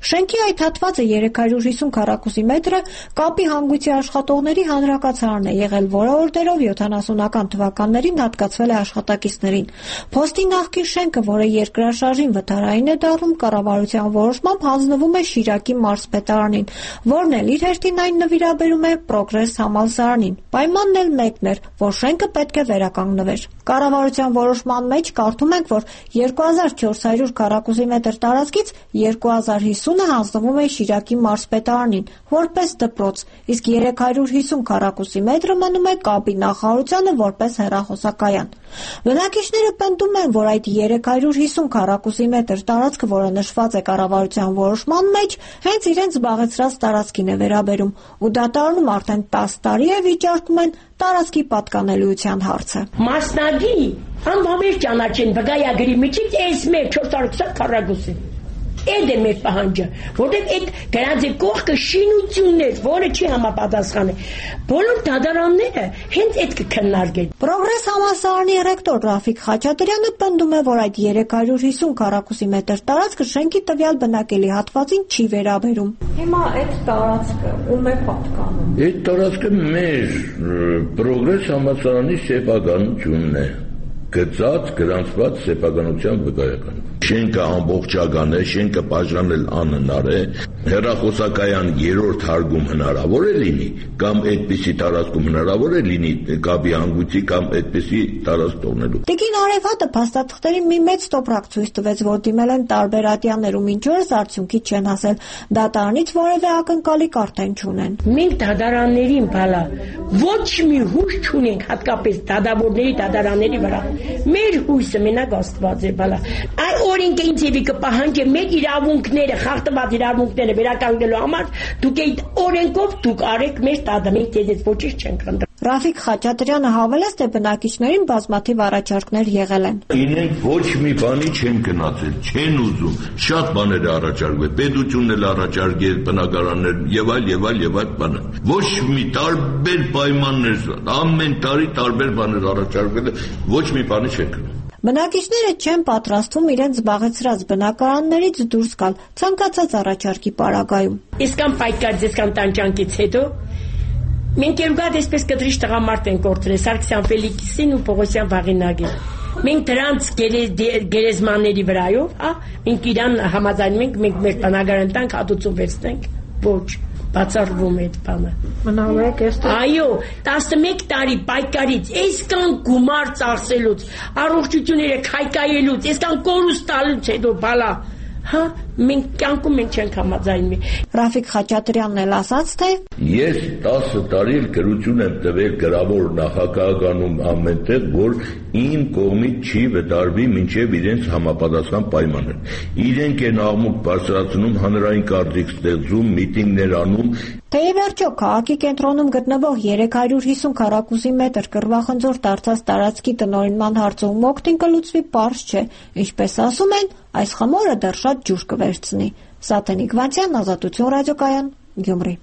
Շենքի այդ հատվածը երեք հարյուր հիսուն քառակուսի մետր է, կապի հանգույցի աշխատողների հանրակացարանն է եղել, որը օրդերով յոթանասունական թվականներին հատկացվել է աշխատակիցներին։ Փոստի նախկին շենքը, որը երկրաշարժին վթարային է դառնում, կառավարության որոշմամբ հանձնվում է Շիրակի մարզպետարանին, որն էլ իր հերթին այն նվիրաբերում է Պրոգրես համալսարանին։ Պայմանն էլ մեկն էր, որ շենքը պետք է վերականգնվեր։ Կառավարության որոշման մեջ կարդում ենք, որ երկու հազար չորս հարյուր քառակուսի մետր տարածքից երկու հազար հիսունը հանձնվում է Շիրակի մարզպետարանին, որպես դպրոց, իսկ երեք հարյուր հիսուն քառակուսի մետրը մնում է կապի նախարարությանը որպես հեռախոսակայան։ Բնակիչները պնդում են, որ այդ երեք հարյուր հիսուն քառակուսի մետր տարածքը, որը նշված է կառավարության որոշման մեջ, հենց իրենց զբաղեցրած տարածքին է վերաբերում, ու դատարանում արդեն տասը տարի է վիճարկում են տարածքի պատկանելիության հարցը։ Մասնագի անվամեր ճանաչեն վկայագրի միջից էս մեր չորս հարյուր քսան քառակուսի։ Այդ է մեր պահանջը, որտեղ այդ գրանցի կողքը շինությունն էր, որը չի համապատասխանել։ Բոլոր դատարանները հենց այդ կքննարկեն։ Պրոգրես համալսարանի ռեկտոր Ռաֆիկ Խաչատրյանը պնդում է, որ այդ երեք հարյուր հիսուն քառակուսի մետր տարածքը շենքի տվյալ բնակելի հատվածին չի վերաբերում։ Հիմա այդ տարածքը ում է պատկանում։ Այդ տարածքը մեր Պրոգրես համալսարանի սեփականությունն է։ Գծած, գրանցված սեփականության վկայական։ Շենքը ամբողջական է, շենքը բաժանել անհնար է, հեռախոսակայան երրորդ հարգում հնարավոր է լինի, կամ այդպիսի տարածքում հնարավոր է լինի կապի հանգույցի կամ այդպիսի տարածք տողնելու։ Տիկին Արևհատը փաստաթղթերի մի մեծ տոպրակ ցույց տվեց, որ դիմել են տարբեր ատյաններ ու մինչ օրս արդյունքի չեն հասել, դատարանից որևէ ակնկալի արդեն չունեն։ Մենք դատարաններին բալա ոչ մի հույս չունենք, հատկապես դատավորների դատարանների վրա։ Մեր հույսը մենակ Աստված է բալա։ Այ օրենքը ինձ եւի կպահանջի մեր իրավունքները, խախտված իրավունքները վերականգնելու համար, դուք այդ օրենքով դուք արեք մեր տադը, մենք ձեզից ոչինչ չենք խնդրում։ Ռաֆիկ Խաչատրյանը հավելեց, թե բնակիչներին բազմաթիվ առաջարկներ եղել են։ Իրենք ոչ մի բանի չեն գնացել, չեն ուզում, շատ բաներ առաջարկվել, պետությունն էլ առաջարկել, բնակարաններ եւ այլ եւ այլ եւ այլ բաներ։ Ոչ մի տարբեր պայմաններ, ամեն տարի տարբեր բաներ առաջարկվել, ոչ մի բանի չեն գնում։ Բնակիչները չեն պատրաստվում իրենց զբաղեցրած բնակարաններից դուրս գալ ցանկացած առաջարկի պարագայում։ Իսկան պայքար դեսկան տանջանքից հետո մենք երկու դեսպես կտրիչ տղամարդ ենք կորցրել Սարգսյան Ֆելիքսին ու Պողոսյան Վաղինագին։ Մենք դրանց գերեզմանների վրայով, հա, մենք իրան համաձայնում ենք, մենք մեր բնակարան տանք հատուցում վերցնենք։ Ոչ, բացառվում է այդ բանը։ Մնալեք էստեղ։ Այո, տասնմեկ տարի պայքարից, այսքան գումար ծախսելուց, առողջությունները քայքայելուց, այսքան կորուստ տալուց հետո բալա, հա, մենք կյանքում մենք չենք համաձայնում։ Ռաֆիկ Խաչատրյանն էլ ասաց, թե ես տասը տարի գրություն եմ տվել գրավոր նախագահականում ամենտեղ, որ իմ կողմից չի վտարվի մինչև իրենց համապատասխան պայմաններ։ Իրենք են աղմուկ բարձրացնում, հանրային կարծիք ստեղծում, միտինգներ անում։ Թե ի վերջո քաղաքի կենտրոնում գտնվող երեք հարյուր հիսուն քառակուսի մետր կռվախնձոր դարձած տարածքի տնօրինման հարցում օգտին կլուծվի պարզ չէ, ինչպես ասում են, այս խմորը դեռ շատ ջուր կվերցնի։ Սաթենիկ Վանցյան, Ազատություն ռադիոկայան, Գյումրի։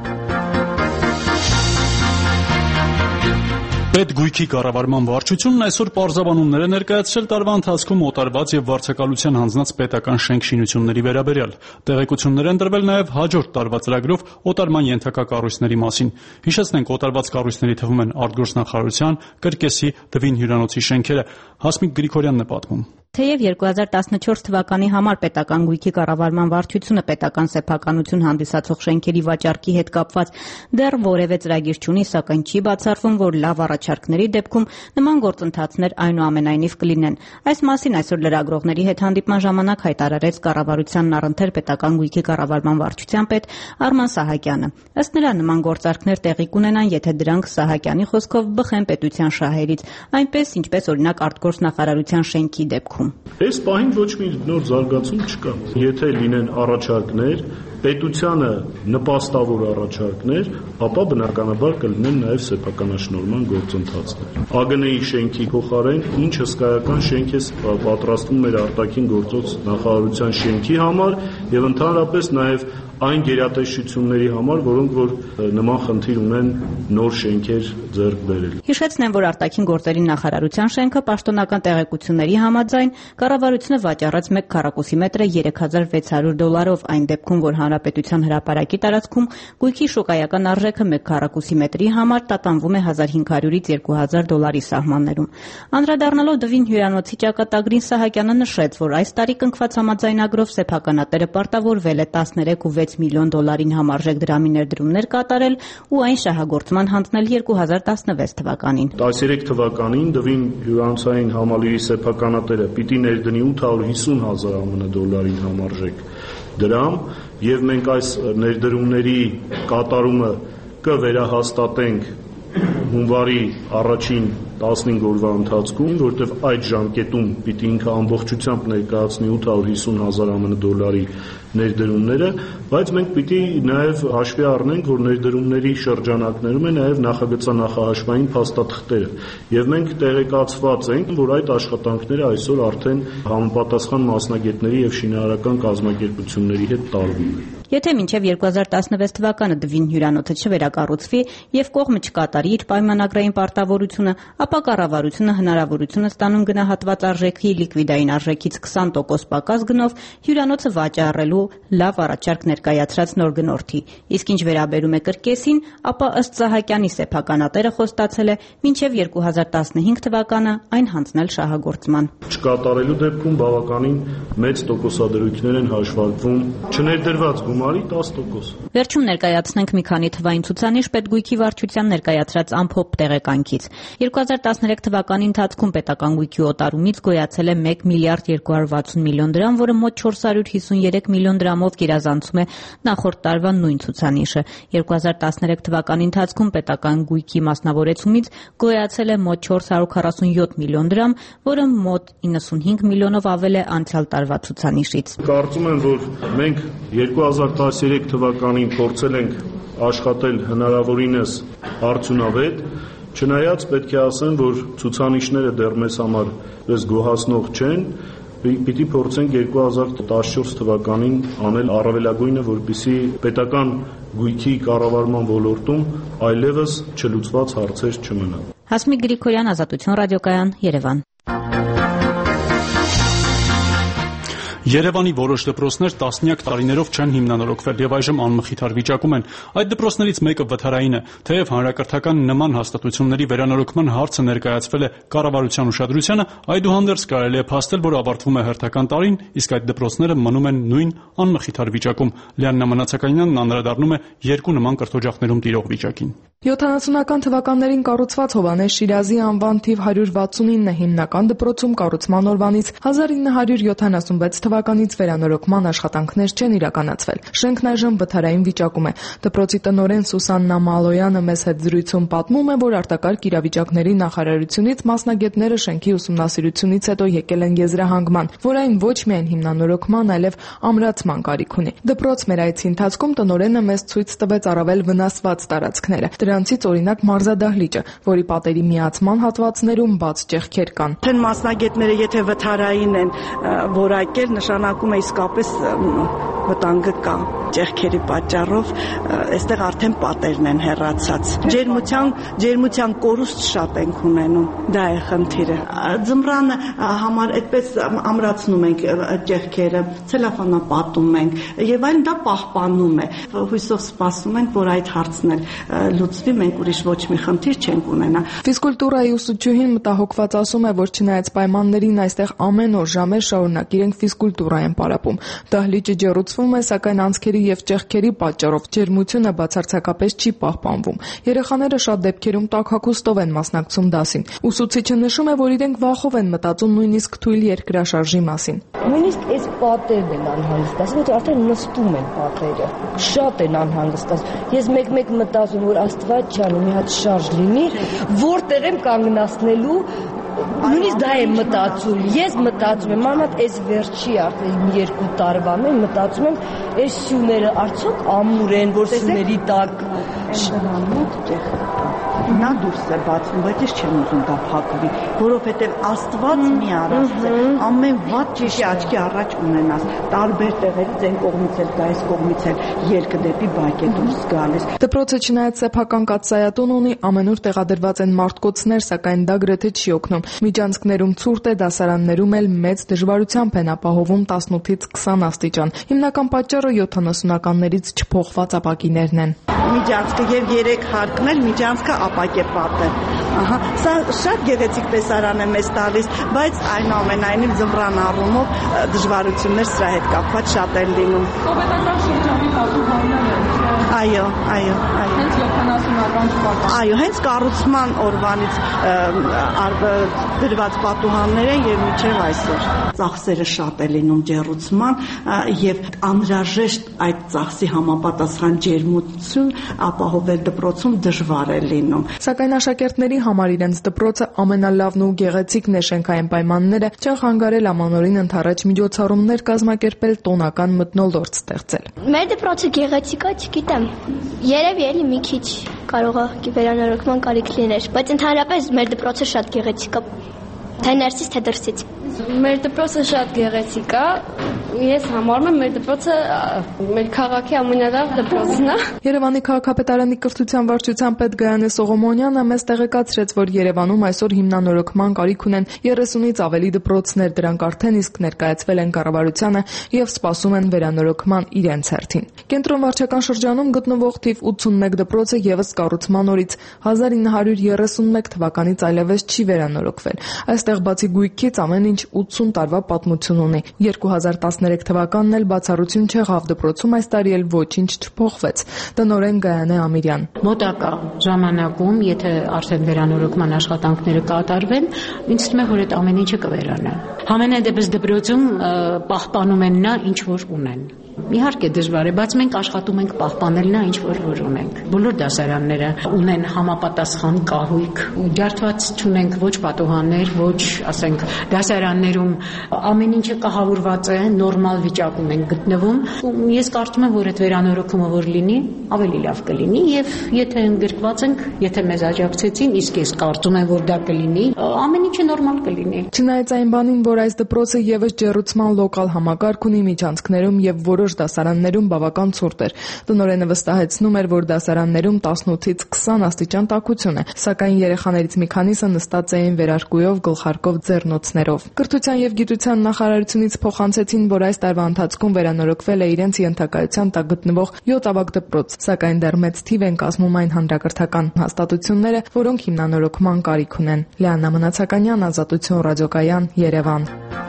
Պետգույքի կառավարման վարչությունն այսօր պարզաբանումներ է ներկայացրել տարվա ընթացքում օտարված եւ վարձակալության հանձնած պետական շենք-շինությունների վերաբերյալ։ Տեղեկություններ են տրվել նաեւ հաջորդ տարվա ծրագրով օտարման ենթակա կառույցների մասին։ Հիշեցնենք, օտարված կառույցների թվում են արտգործնախարարության, Կրկեսի, Դվին հյուրանոցի շենքերը։ Հասմիկ Գրիգորյանն է պատմում։ Թեև երկու հազար տասնչորս թվականի համար պետական գույքի կառավարման վարչությունը պետական սեփականություն հանդիսացող շենքերի վաճառքի հետ կապված դեռ որևէ ծրագիր չունի, սակայն չի բացառվում, որ լավ առաջարկների դեպքում նման գործընթացներ այնուամենայնիվ կլինեն։ Այս մասին այսօր լրագրողների հետ հանդիպման ժամանակ հայտարարեց կառավարությանն առընթեր պետական գույքի կառավարման վարչության պետ Արման Սահակյանը։ Ըստ նրա, նման գործարքներ տեղի կունենան, եթե դրանք Սահակյանի խոսքով բխեն պետության շահերից, այնպես ինչպես օրինակ արտգործնախարարության շենքի դեպքում։ Այս պահին ոչ մի նոր զարգացում չկա։ Եթե լինեն առաջարկներ, պետությանը նպաստավոր առաջարկներ, ապա բնականաբար կլինեն նաև սեփականաշնորհման գործընթացներ։ ԱԳՆ-ի շենքի փոխարեն ինչ հսկայական շենք է պատրաստվում մեր արտաքին գործոց նախարարության շենքի համար եւ ընդհանրապես նաեւ այն գերատեսչությունների համար, որոնք որ նման խնդիր ունեն նոր շենքեր ձեռք բերել։ Հիշեցնեմ, որ արտաքին գործերի նախարարության շենքը պաշտոնական տեղեկությունների համաձայն կառավարությունը վաճառեց մեկ քառակուսի մետրը երեք հազար վեց հարյուր դոլարով, այն դեպքում, որ հանրապետության հրապարակի տարածքում գույքի շուկայական արժեքը մեկ քառակուսի մետրի համար տատանվում է հազար հինգ հարյուրից երկու հազար դոլարի սահմաններում։ Անդրադառնալով Դվին հյուրանոցի ճակատագրին, Սահակյանը նշեց, որ այս տարի կնքված համաձայնագրով սեփականատերը պարտավորվել է տասներեք ու վեց միլիոն դոլարին համարժեք դրամի ներդրումներ կատարել ու այն շահագործման հանձնել երկու հազար տասնվեց թվականին։ տասներեք թվականին Դվին հյուրանոցային համալիրի սեփականատերը պիտի ներդնի ութ հարյուր հիսուն հազար ԱՄՆ դոլարին համարժեք դրամ եւ մենք այս ներդրումների կատարումը կվերահաստատենք հունվարի առաջին տասնհինգ օրվա ընթացքում, որտեղ այդ ժամկետում պիտի ինքը ամբողջությամբ ներկայացնի ութ հարյուր հիսուն հազար ԱՄՆ դոլարի ներդրումները, բայց մենք պիտի նաև հաշվի առնենք, որ ներդրումների շրջանակներում է նաև նախագծանախահաշվային փաստաթղթերը, եւ մենք տեղեկացված ենք, որ այդ աշխատանքները այսօր արդեն համապատասխան մասնագետների եւ շինարարական կազմակերպությունների հետ տարվում են։ Եթե մինչև երկու հազար տասնվեց թվականը Դվին հյուրանոցը չվերակառուցվի եւ կողմը չկատարի իր պայմանագրային պարտավորությունը, ապա կառավարությունը հնարավորություն է ստանում գնահատված արժեքի լիկվիդային արժեքից քսան տոկոս պակաս գնով հյուրանոցը վաճառելու լավ առաջարկ ներկայացրած նոր գնորդի։ Իսկ ինչ վերաբերում է կրկեսին, ապա ըստ Սահակյանի սեփականատերը խոստացել է մինչև երկու հազար տասնհինգ թվականը այն հանձնել շահագործման։ Չկատարելու դեպքում բավականին մեծ տոկոսադրույքներ են հաշվարկվում չներդրված գումարի տասը տոկոս։ Վերջում ներկայացնենք մի քանի թվային ցուցանիշ Պետգույքի վարչության ներկայացրած ամփոփ տեղեկանքից։ երկու հազար տասներեք թվականի ընթացքում պետական գույքի օտարումից գոյացել է մեկ միլիարդ երկու հարյուր վաթսուն միլիոն դրամ, որը մոտ չորս հարյուր հիսունյերեք միլիոն դրամով գերազանցում է նախորդ տարվա նույն ցուցանիշը։ երկու հազար տասներեք թվականի ընթացքում պետական գույքի մասնավորեցումից գոյացել է մոտ չորս հարյուր քառասունյոթ միլիոն դրամ, որը մոտ իննսունհինգ միլիոնով ավել է անցյալ տարվա ցուցանիշից։ Կարծում եմ, որ մենք երկու հազար տասներեք թվականին փորձել ենք աշխատել հնարավորինս արդյունավետ, չնայած պետք է ասեմ, որ ցուցանիշները դեռ մեզ համար պես գոհացնող չեն, պիտի փորձենք երկու հազար տասնչորս թվականին անել առավելագույնը, որպեսզի պետական գույքի կառավարման ոլորտում այլևս չլուծված հարցեր չմնան։ Հասմիկ Գրիգորյան, Ազատություն ռադիոկայան, Երևան։ Երևանի որոշ դպրոցներ տասնյակ տարիներով չեն հիմնանորոգվել եւ այժմ անմխիթար վիճակում են։ Այդ դպրոցներից մեկը վթարային է, թեև հանրակրթական նման հաստատությունների վերանորոգման հարցը ներկայացվել է կառավարության ուշադրությանը, այդուհանդերձ կարելի է փաստել, որ ավարտվում է հերթական տարին, իսկ այդ դպրոցները մնում են նույն անմխիթար վիճակում։ Լիաննա Մանացականյանն անդրադառնում է երկու նման կրթօջախներում տիրող վիճակին։ յոթանասունական թվականներին կառուցված Հովհաննես Շիրազի անվան թիվ հարյուր վաթսունինը հիմնական դպրոցում կառուցման օրվանից հազար ինը հարյուր յոթանասունվեց թվականից վերանորոգման աշխատանքներ չեն իրականացվել։ Շենքն այժմ վթարային վիճակում է։ Դպրոցի տնօրեն Սուսաննա Մալոյանը մեզ հետ զրույցում պատմում է, որ արտակարգ իրավիճակների նախարարությունից մասնագետները շենքի ուսումնասիրությունից հետո եկել են եզրահանգման, որ այն ոչ միայն հիմնանորոգման, այլև ամրացման կարիք ունի։ Դպրոց մեր այցի ընթացքում տնօրենը մեզ ցույց տվեց առավել վնասված տարածքները։ Դրանցից օրինակ մարզադահլիճը, որի պատերի միացման հատվածներում բաց ճեղքեր կան։ Թեն մասնագետները եթե վթարային են որակել, նշանակում է իսկապես վտանգը կա ճեղքերի պատճառով, այստեղ արդեն պատերն են հեռացած։ Ջերմության ջերմության կորուստ շատ ենք ունենում, դա է խնդիրը։ Ձմռանը համար այդպես ամրացնում ենք ճեղքերը, ցելոֆանապատում ենք եւ այլն, դա պահպանում է։ Հույսով սպասում ենք, որ այդ հարցն էլ լուծվի, մենք ուրիշ ոչ մի խնդիր չենք ունենա։ Ֆիզկուլտուրայի ուսուցչուհին մտահոգված ասում է, որ չնայած պայմաններին այստեղ ամեն օր ժամեր շարունակ իրենք ֆիզկուլտուրա են պարապում։ Դահլիճը ջեռուցվում է, սակայն անցքերի եւ ճեղքերի պատճառով ջերմությունը բացարձակապես չի պահպանվում։ Երեխաները շատ դեպքերում տաքաքուստով են մասնակցում դասին։ Ուսուցիչը նշում է, որ իրենք վախով են մտածում նույնիսկ թույլ երկրաշարժի մասին։ Նույնիսկ այս պատերն են անհանգստացնում, որ արդեն նստում են պատերը։ Շատ են անհանգստացնում։ Ես մեկ-մեկ մտածում, որ Աստված ջան, մի հատ շարժ լինի, որտեղ եմ կանգնացնելու, նույնիսկ դա եմ մտածում։ Ես մտածում եմ, մանավանդ այս վերջի արդեն երկու տարվա մեջ մտածում եմ, այս սյուները արդյոք ամուր են, որ սյուների տակ նա դուրս է բացվում, բայց ես չեմ ուզում դա փակվի, որովհետև Աստված մի արարած է, ամեն վատ ճիշտ աչքի առաջ ունենաս, տարբեր տեղերից այն կողմից էլ դա այս կողմից էլ երկը դեպի բակ է դուրս գալիս։ Դպրոցը չնայած սեփական կաթսայատուն ունի, ամենուր տեղադրված են մարտկոցներ, սակայն դա գրեթե չի օգնում։ Միջանցքներում ցուրտ է, դասարաններում էլ մեծ դժվարությամբ են ապահովում տասնութից քսան աստիճան։ Հիմնական պատճառը յոթանասունականներից չփոխված ապակիներն են։ Միջանցքը եւ երեք հարկն էլ միջանցքը ապակ է պատը։ Ահա, սա շատ գեղեցիկ տեսարան է մեզ տալիս, բայց այնուամենայնիվ ձմռան առումով դժվարություններ սրա հետ կապված շատ են լինում։ Սովետական շրջանի պատուհանները։ Այո, այո, այո։ Հենց յոթանասունական թվականից։ Այո, հենց կառուցման օրվանից դրված պատուհաններ են եւ մինչեւ այսօր։ Ծախսերը շատ է լինում ջեռուցման եւ անհրաժեշտ այդ ծախսի համապատասխան ջերմություն ապահովել դպրոցում դժվար է լինում։ Սակայն աշակերտների համար իրենց դպրոցը ամենալավն ու գեղեցիկն է, շենքային պայմանները չեն խանգարել ամանորին ընդառաջ միջոցառումներ կազմակերպել, տոնական մթնոլորտ ստեղծել։ Մեր դպրոցը գեղեցիկ է, չգիտեմ, երևի էլի մի քիչ կարող է վերանորոգման կարիք լիներ, բայց ընդհանրապես մեր դպրոցը շատ գեղեցիկ է, թե ներսից, թե դրսից։ Մեր դպրոցը շատ գեղեցիկ է, ես համարում եմ մեր դպրոցը մեր քաղաքի ամենալավ դպրոցն է։ Երևանի քաղաքապետարանի կրթության վարչության պետ Գայանե Սողոմոնյանը մեզ տեղեկացրեց, որ Երևանում այսօր հիմնանորոգման կարիք ունեն երեսունից ավելի դպրոցներ, դրանք արդեն իսկ ներկայացվել են կառավարությանը եւ սպասում են վերանորոգման իրենց հերթին։ Կենտրոն վարչական շրջանում գտնվող թիվ ութսունմեկ դպրոցը եւս կառուցման օրից հազար ինը հարյուր երեսունմեկ թվականից այլևս չի վերանորոգվել։ Այստեղ բացի գույքից ամեն ինչ ութսուն տարվա պատմություն ունի։ երկու հազար տասներեք թվականն էլ բացառություն չեղավ, դպրոցում այս տարի էլ ոչինչ չփոխվեց։ Տնօրեն Գայանե Ամիրյան։ Մոտակա ժամանակում, եթե արդեն վերանորոգման աշխատանքները կատարվեն, ինձ թվում է, որ այդ ամեն ինչը կվերանա։ Համենայն դեպս դպրոցում պահպանում են նա ինչ որ ունեն։ Իհարկե դժվար է, բայց մենք աշխատում ենք պահպանել նա ինչ որ որ ունենք։ Բոլոր դասարանները ունեն համապատասխան կահույք, ջարդված չունենք ոչ պատուհաններ, ոչ, ասենք, դասարաններում ամեն ինչը կահավորված է, նորմալ վիճակում են գտնվում։ Ես կարծում եմ, որ այդ վերանորոգումը որ լինի, ավելի լավ կլինի եւ եթե ընդգրկված ենք, եթե մեզ աջակցեցին, իսկ ես կարծում եմ, որ դա կլինի, ամեն ինչը նորմալ կլինի։ Չնայած այն բանին, որ այս դպրոցը եւս ջեռուցման լոկալ համակարգ ունի, միջանցքներում եւ որոշ դասարաններում բավական ցուրտ էր։ Տնօրենը վստահեցնում էր, որ դասարաններում տասնութից քսան աստիճան տաքություն է, սակայն երեխաներից մի քանիսը նստած էին վերարկուով, գլխարկով, ձեռնոցներով։ Կրթության եւ գիտության նախարարությունից փոխանցեցին, որ այս տարվա ընթացքում վերանորոգվել է իրենց ենթակայության տակ գտնվող յոթ ավագ դպրոց, սակայն դեռ մեծ թիվ են կազմում այն հանրակրթական հաստատությունները, որոնք հիմնանորոգման կարիք ունեն։ Լիաննա Մնացականյան, Ազատություն, Ռադիոկայան, Երևան։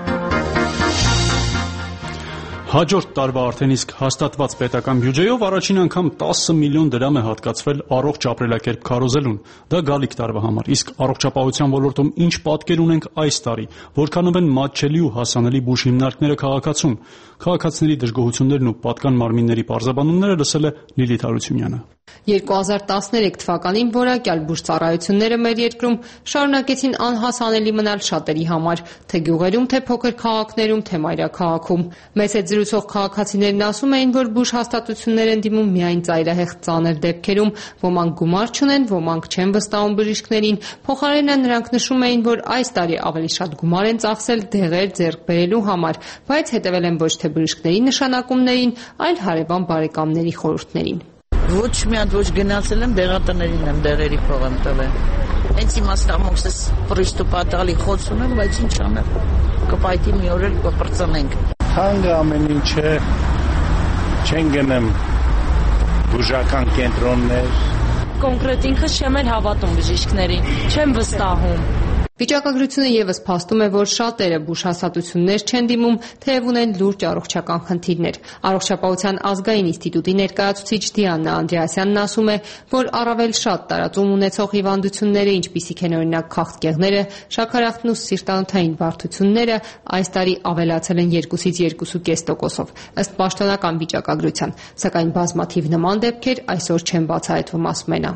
Հաջորդ տարվա արդեն իսկ հաստատված պետական բյուջեով առաջին անգամ տասը միլիոն դրամ է հատկացվել առողջ ապրելակերպ քարոզելուն։ Դա գալիք տարվա համար։ Իսկ առողջապահության ոլորտում ինչ պատկեր ունենք այս տարի, որքանով են մատչելի ու հասանելի բուժ հիմնարկները քաղաքացում։ Քաղաքացիների դժգոհություններն ու պատկան մարմինների պարզաբանումները լսել է Լիլիթ Հարությունյանը։ երկու հազար տասներեք թվականին որակյալ բուժծառայությունները մեր երկրում շարունակեցին անհասանելի մնալ շատերի համար, թե գյուղերում, թե փոքր քաղաքներում, թե մայրաքաղաքում։ Մեծ հետ զրուցող քաղաքացիներն ասում էին, որ բուժ հաստատություններ են դիմում միայն ծայրահեղ ծանր դեպքերում, ոմանք գումար չունեն, ոմանք չեն վստահում բժիշկներին։ Փոխարենը նրանք նշում էին, որ այս տարի ավելի շատ գումար են ծախսել դեղեր ձեռք բերելու համար, բայց հետևել են ոչ թե բժիշկների նշանակումներին, այլ հարևան բարեկամների խորհուրդներին։ Ոչ մի հատ ոչ գնացել եմ, դեղատներին եմ դեղերի փող եմ տվել։ Հենց իմաստամոքսս պրիստուպ ատալի խոց ունեմ, բայց ինչ անեմ։ Կպայտի մի օր էլ կպրծնենք։ Թանկ ամեն ինչ է, չեն գնեմ բուժական կենտրոններ։ Կոնկրետ ինքս չեմ էլ հավատում բժիշկներին, չեմ վստահում։ Վիճակագրությունը եւս փաստում է, որ շատերը բուժհաստատություններ չեն դիմում, թեև ունեն լուրջ առողջական խնդիրներ։ Առողջապահության ազգային ինստիտուտի ներկայացուցիչ Դիանա Անդրեասյանն ասում է, որ առավել շատ տարածում ունեցող հիվանդությունները, ինչպիսիք են օրինակ քաղցկեղները, շաքարախտն ու սիրտանոթային բարդությունները, այս տարի ավելացել են երկուսից երկու կես տոկոսով, ըստ պաշտոնական վիճակագրության, սակայն բազմաթիվ նման դեպքեր այսօր չեն բացահայտվում, ասում է նա։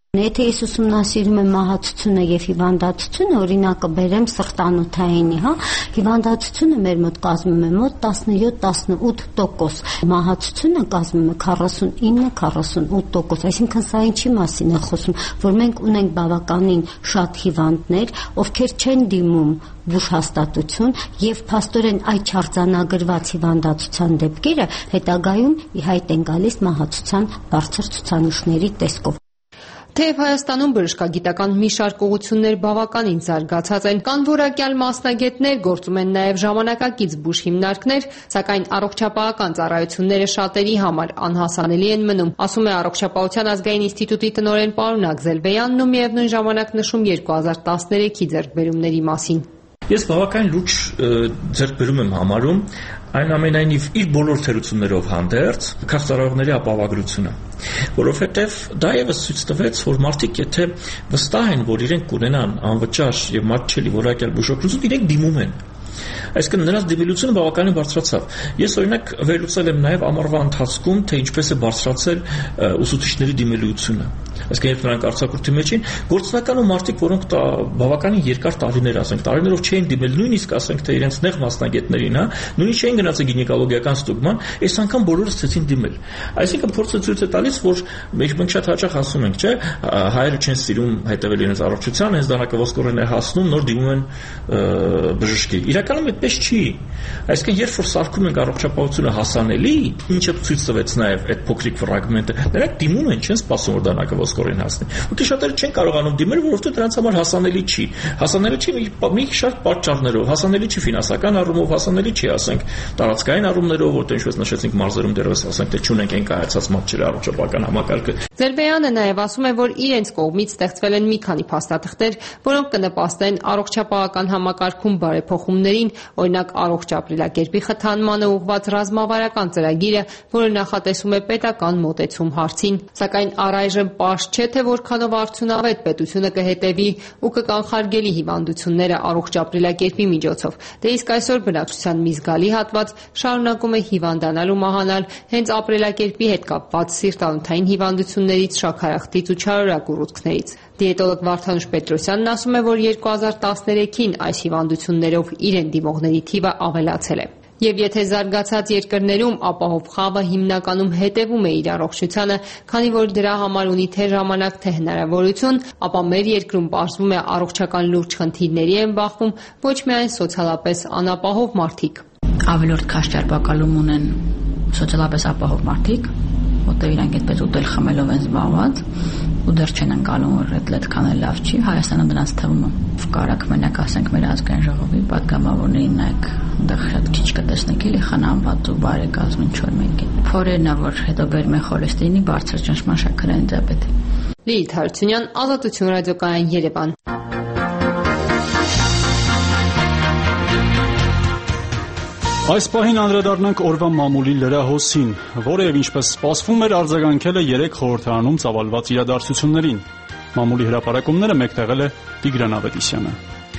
Եթե ես ուսումնասիրում եմ մահացությունը եւ հիվանդացությունը, օրինակը բերեմ սրտանոթայինի, հա, հիվանդացությունը մեր մոտ կազմում է մոտ տասնյոթ տասնութ տոկոս, մահացությունը կազմում է քառասունինը քառասունութ տոկոս, այսինքն սա ինչի մասին է խոսում, որ մենք ունենք բավականին շատ հիվանդներ, ովքեր չեն դիմում բուժհաստատություն եւ փաստորեն այդ չարձանագրված հիվանդացության դեպքերը հետագայում ի հայտ են գալիս մահացության բարձր ցուցանիշների տեսքով։ Թեև Հայաստանում բժշկագիտական մի շարք ուղղություններ բավականին զարգացած են, կան որակյալ մասնագետներ, գործում են նաև ժամանակակից բուժ հիմնարկներ, սակայն առողջապահական ծառայությունները շատերի համար անհասանելի են մնում, ասում է Առողջապահության ազգային ինստիտուտի տնօրեն պարոն Ագզելբեյանն ու միևնույն ժամանակ նշում երկու հազար տասներեքի ձեռքբերումների մասին։ Ես բավական լուրջ ձեռքբերում եմ համարում այնուամենայնիվ իր բոլոր թերություններով հանդերձ քաղաքացիների ապահովագրությունը, որովհետև դա եւս ցույց տվեց, որ մարդիկ եթե վստահ են, որ իրենք կունենան անվճար եւ մատչելի որակյալ բուժօգնություն, իրենք դիմում են։ Այսինքն նրանց դիմելությունը բավականին բարձրացավ։ Ես օրինակ վերլուծել եմ նաև ամառվա ընթացքում, թե ինչպես է բարձրացել ուսուցիչների դիմելությունը։ Այսինքն երբ նրանք արձակուրդի մեջ են, գործնականում մարդիկ, որոնք բավականին երկար տարիներ, ասենք, տարիներով չէին դիմել, նույնիսկ ասենք, թե իրենց նեղ մասնագետներին, հա, նույնիսկ չէին գնացել գինեկոլոգիական ստուգման, այս անգամ բոլորը ցեցին դիմել։ Այսինքն փորձը ցույց է տալիս, որ մենք շատ հաճախ ասում ենք, չէ, հայերը չեն սիրում հետևել իրենց առողջության, հենց դանակավորեն է հասնում, նոր դիմում են բժշկի։ Իրականում այդպես չի։ Այսինքն երբ որ սարքում ենք առողջապահությունը հասանելի, ինչը ցույց տվեց նաև այդ փոքրիկ ֆրագմենտը, նրանք դիմում են, չեն սպասում որ դանակավորեն հասնի։ Ու շատերը չեն կարողանում դիմել, որովհետև դրանց համար հասանելի չի։ Հասանելի չի մի շարք պատճառներով, հասանելի չի ֆինանսական առումով, հասանելի չի, ասենք, տարածքային առումներով, որտեղ ինչպես նշեցինք մարզերում դեռևս ասենք, թե չունենք այն կայացած մատչելի առողջապահական համակարգը։ Ձերբեյանը նաև ասում է, որ իրենց կողմից ստեղծվել են մի քանի փաստաթղթեր, որոնք կնպաստեն առողջապահական համակարգում բարեփոխումներին, օրինակ առողջ ապրելակերպի խթանմանը ուղղված ռազմավարական ծրագիրը, որը նախատեսում է պետական մոտեցում հարցին, սակայն առայժմ պարզ չէ, թե որքանով արդյունավետ պետությունը կհետևի ու կկանխարգելի հիվանդությունները առողջ ապրելակերպի միջոցով։ Դե իսկ այսօր բնակչության մի զգալի հատված շարունակում է հիվանդանալ ու մահանալ հենց ապրելակերպի հետ կապված սիրտանոթային հիվանդություններից, շաքարախտից ու չարորակ ուռուցքներից։ Դիետոլոգ Վարդանուշ Պետրոսյանն ասում է, որ երկու հազար տասներեքին այս հիվանդություններով իրեն դիմողների թիվը ավելացել է։ Եվ եթե զարգացած երկրներում ապահով խավը հիմնականում հետևում է իր առողջությանը, քանի որ դրա համար ունի թե ժամանակ, թե հնարավորություն, ապա մեր երկրում պարզվում է առողջական լուրջ խնդիրների են բախվում ոչ միայն սոցիալապես անապահով մարդիկ։ Ավելորդ քաշ ճարպակալում ունեն սոցիալապես ապահով մարդիկ, որտեղ իրանք այդպես ուտել խմելով են զբաղված ու դեռ չեն անցալում որ այդ այդքան էլ լավ չի։ Հայաստանը դրանց թվում է կարակ մենակ ասենք մեր ազգային ժողովի պատգամավորներին նայեք այնտեղ շատ քիչ կտեսնեք էլի խնամված ու բարեկազմ ինչ որ մեկին փորերն ա որ հետո բերում են խոլեստերինի բարձր ճնշման շաքարային դիաբետ։ Լիլիթ Հարությունյան, Ազատություն ռադիոկայան, Երևան։ Այս պահին անդրադառնանք օրվա մամուլի լրահոսին, որը եւ ինչպես սպասվում էր արձագանքել է երեք խորհրդարանում ծավալված իրադարձություններին։ Մամուլի հրապարակումները մեկտեղել է Տիգրան Ավետիսյանը։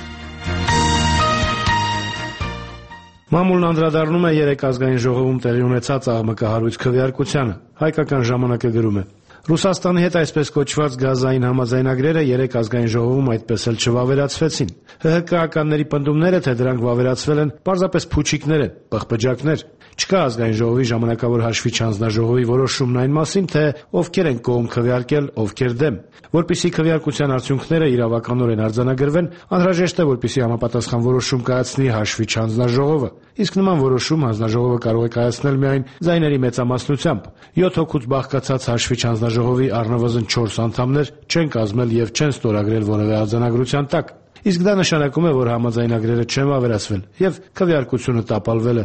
Մամուլն անդրադառնում է երեք ազգային ժողովում տեղի ունեցած աղմկահարույց քվեարկությանը։ Հայկական ժամանակը գրում է. Ռուսաստանի հետ այսպես կոչված գազային համաձայնագրերը երեք ազգային ժողովում այդպես էլ չվավերացվեցին։ ՀՀԿ-ականների պնդումները, թե դրանք վավերացվել են, պարզապես փուչիկներ են, պղպջակներ։ Չկա ազգային ժողովի ժամանակավոր հաշվի չանձնաժողովի որոշումն այն մասին, թե ովքեր են կողմ քվեարկել, ովքեր դեմ։ Որպեսզի քվեարկության արդյունքները իրավականորեն արձանագրվեն, անհրաժեշտ է, որպեսզի համապատասխան որոշում կայացնի հաշվի չանձնաժողովը։ Իսկ նման որոշում հանձնաժողովը կարող է կայացնել միայն ձայների մեծամասնությամբ։ յոթ հոգուց բաղկացած հաշվի չանձնաժողովի առնվազն չորս անդամներ չեն կազմել եւ չեն ստորագրել որևէ արձանագրության տակ։ Իսկ դա նշանակում է, որ համաձայնագրերը չեն վավերացվել եւ քվեարկությունը տապալվել է։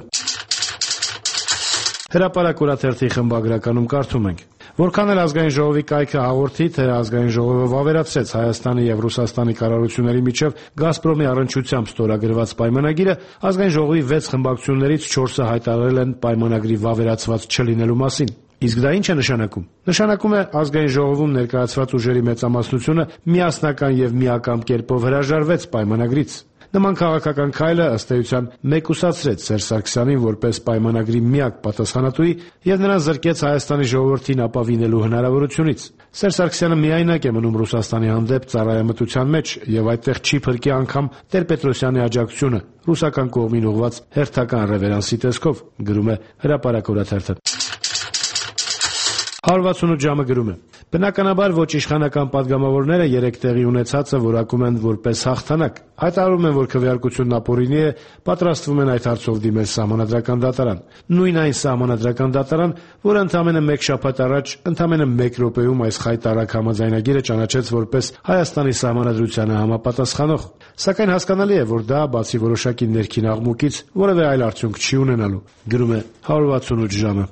Հրապարակ օրաթերթի խմբագրականում կարդում ենք. Որքան էլ ազգային ժողովի կայքը հաղորդի, թե ազգային ժողովը վավերացրեց Հայաստանի եւ Ռուսաստանի կառավարությունների միջև Գազպրոմի առնչությամբ ստորագրված պայմանագիրը, ազգային ժողովի վեց խմբակցություններից չորսը հայտարարել են պայմանագրի վավերացված չլինելու մասին։ Իսկ դա ինչ է նշանակում։ Նշանակում է ազգային ժողովում ներկայացված ուժերի մեծամասնությունը միասնական եւ միակամ կերպով հրաժարվեց պայմանագրից։ Նման քաղաքական քայլը ըստ էության մեկուսացրեց Սերժ Սարգսյանին որպես պայմանագրի միակ պատասխանատուի եւ նրան զրկեց Հայաստանի ժողովրդին ապավինելու հնարավորությունից։ Սերժ Սարգսյանը միայնակ է մնում Ռուսաստանի հանդեպ ծառայամտության մեջ եւ այդտեղ չի փրկի անգամ Տեր-Պետրոսյանի աջակցությունը ռուսական կողմին ուղղված հերթական ռևերանսի տեսքով, գրում է Հրապարակ օրաթերթը։ հարյուր վաթսունութ ժամը գրում է. Բնականաբար ոչ իշխանական падգամավորները երեք տեղի ունեցածը որակում են որպես հաղթանակ։ Հայտարարում են, որ քվեարկությունն ապօրինի է, պատրաստվում են այդ հարցով դիմել Սահմանադրական դատարան։ Նույն այն Սահմանադրական դատարան, որը ընդամենը մեկ շաբաթ առաջ, ընդամենը մեկ րոպեում այս խայտառակ համաձայնագիրը ճանաչեց որպես Հայաստանի Սահմանադրությանը համապատասխանող։ Սակայն հասկանալի է, որ դա բացի որոշակի ներքին աղմուկից որևէ այլ արդյունք չի ունենալու, գրում է հարյուր վաթսունութ ժամը։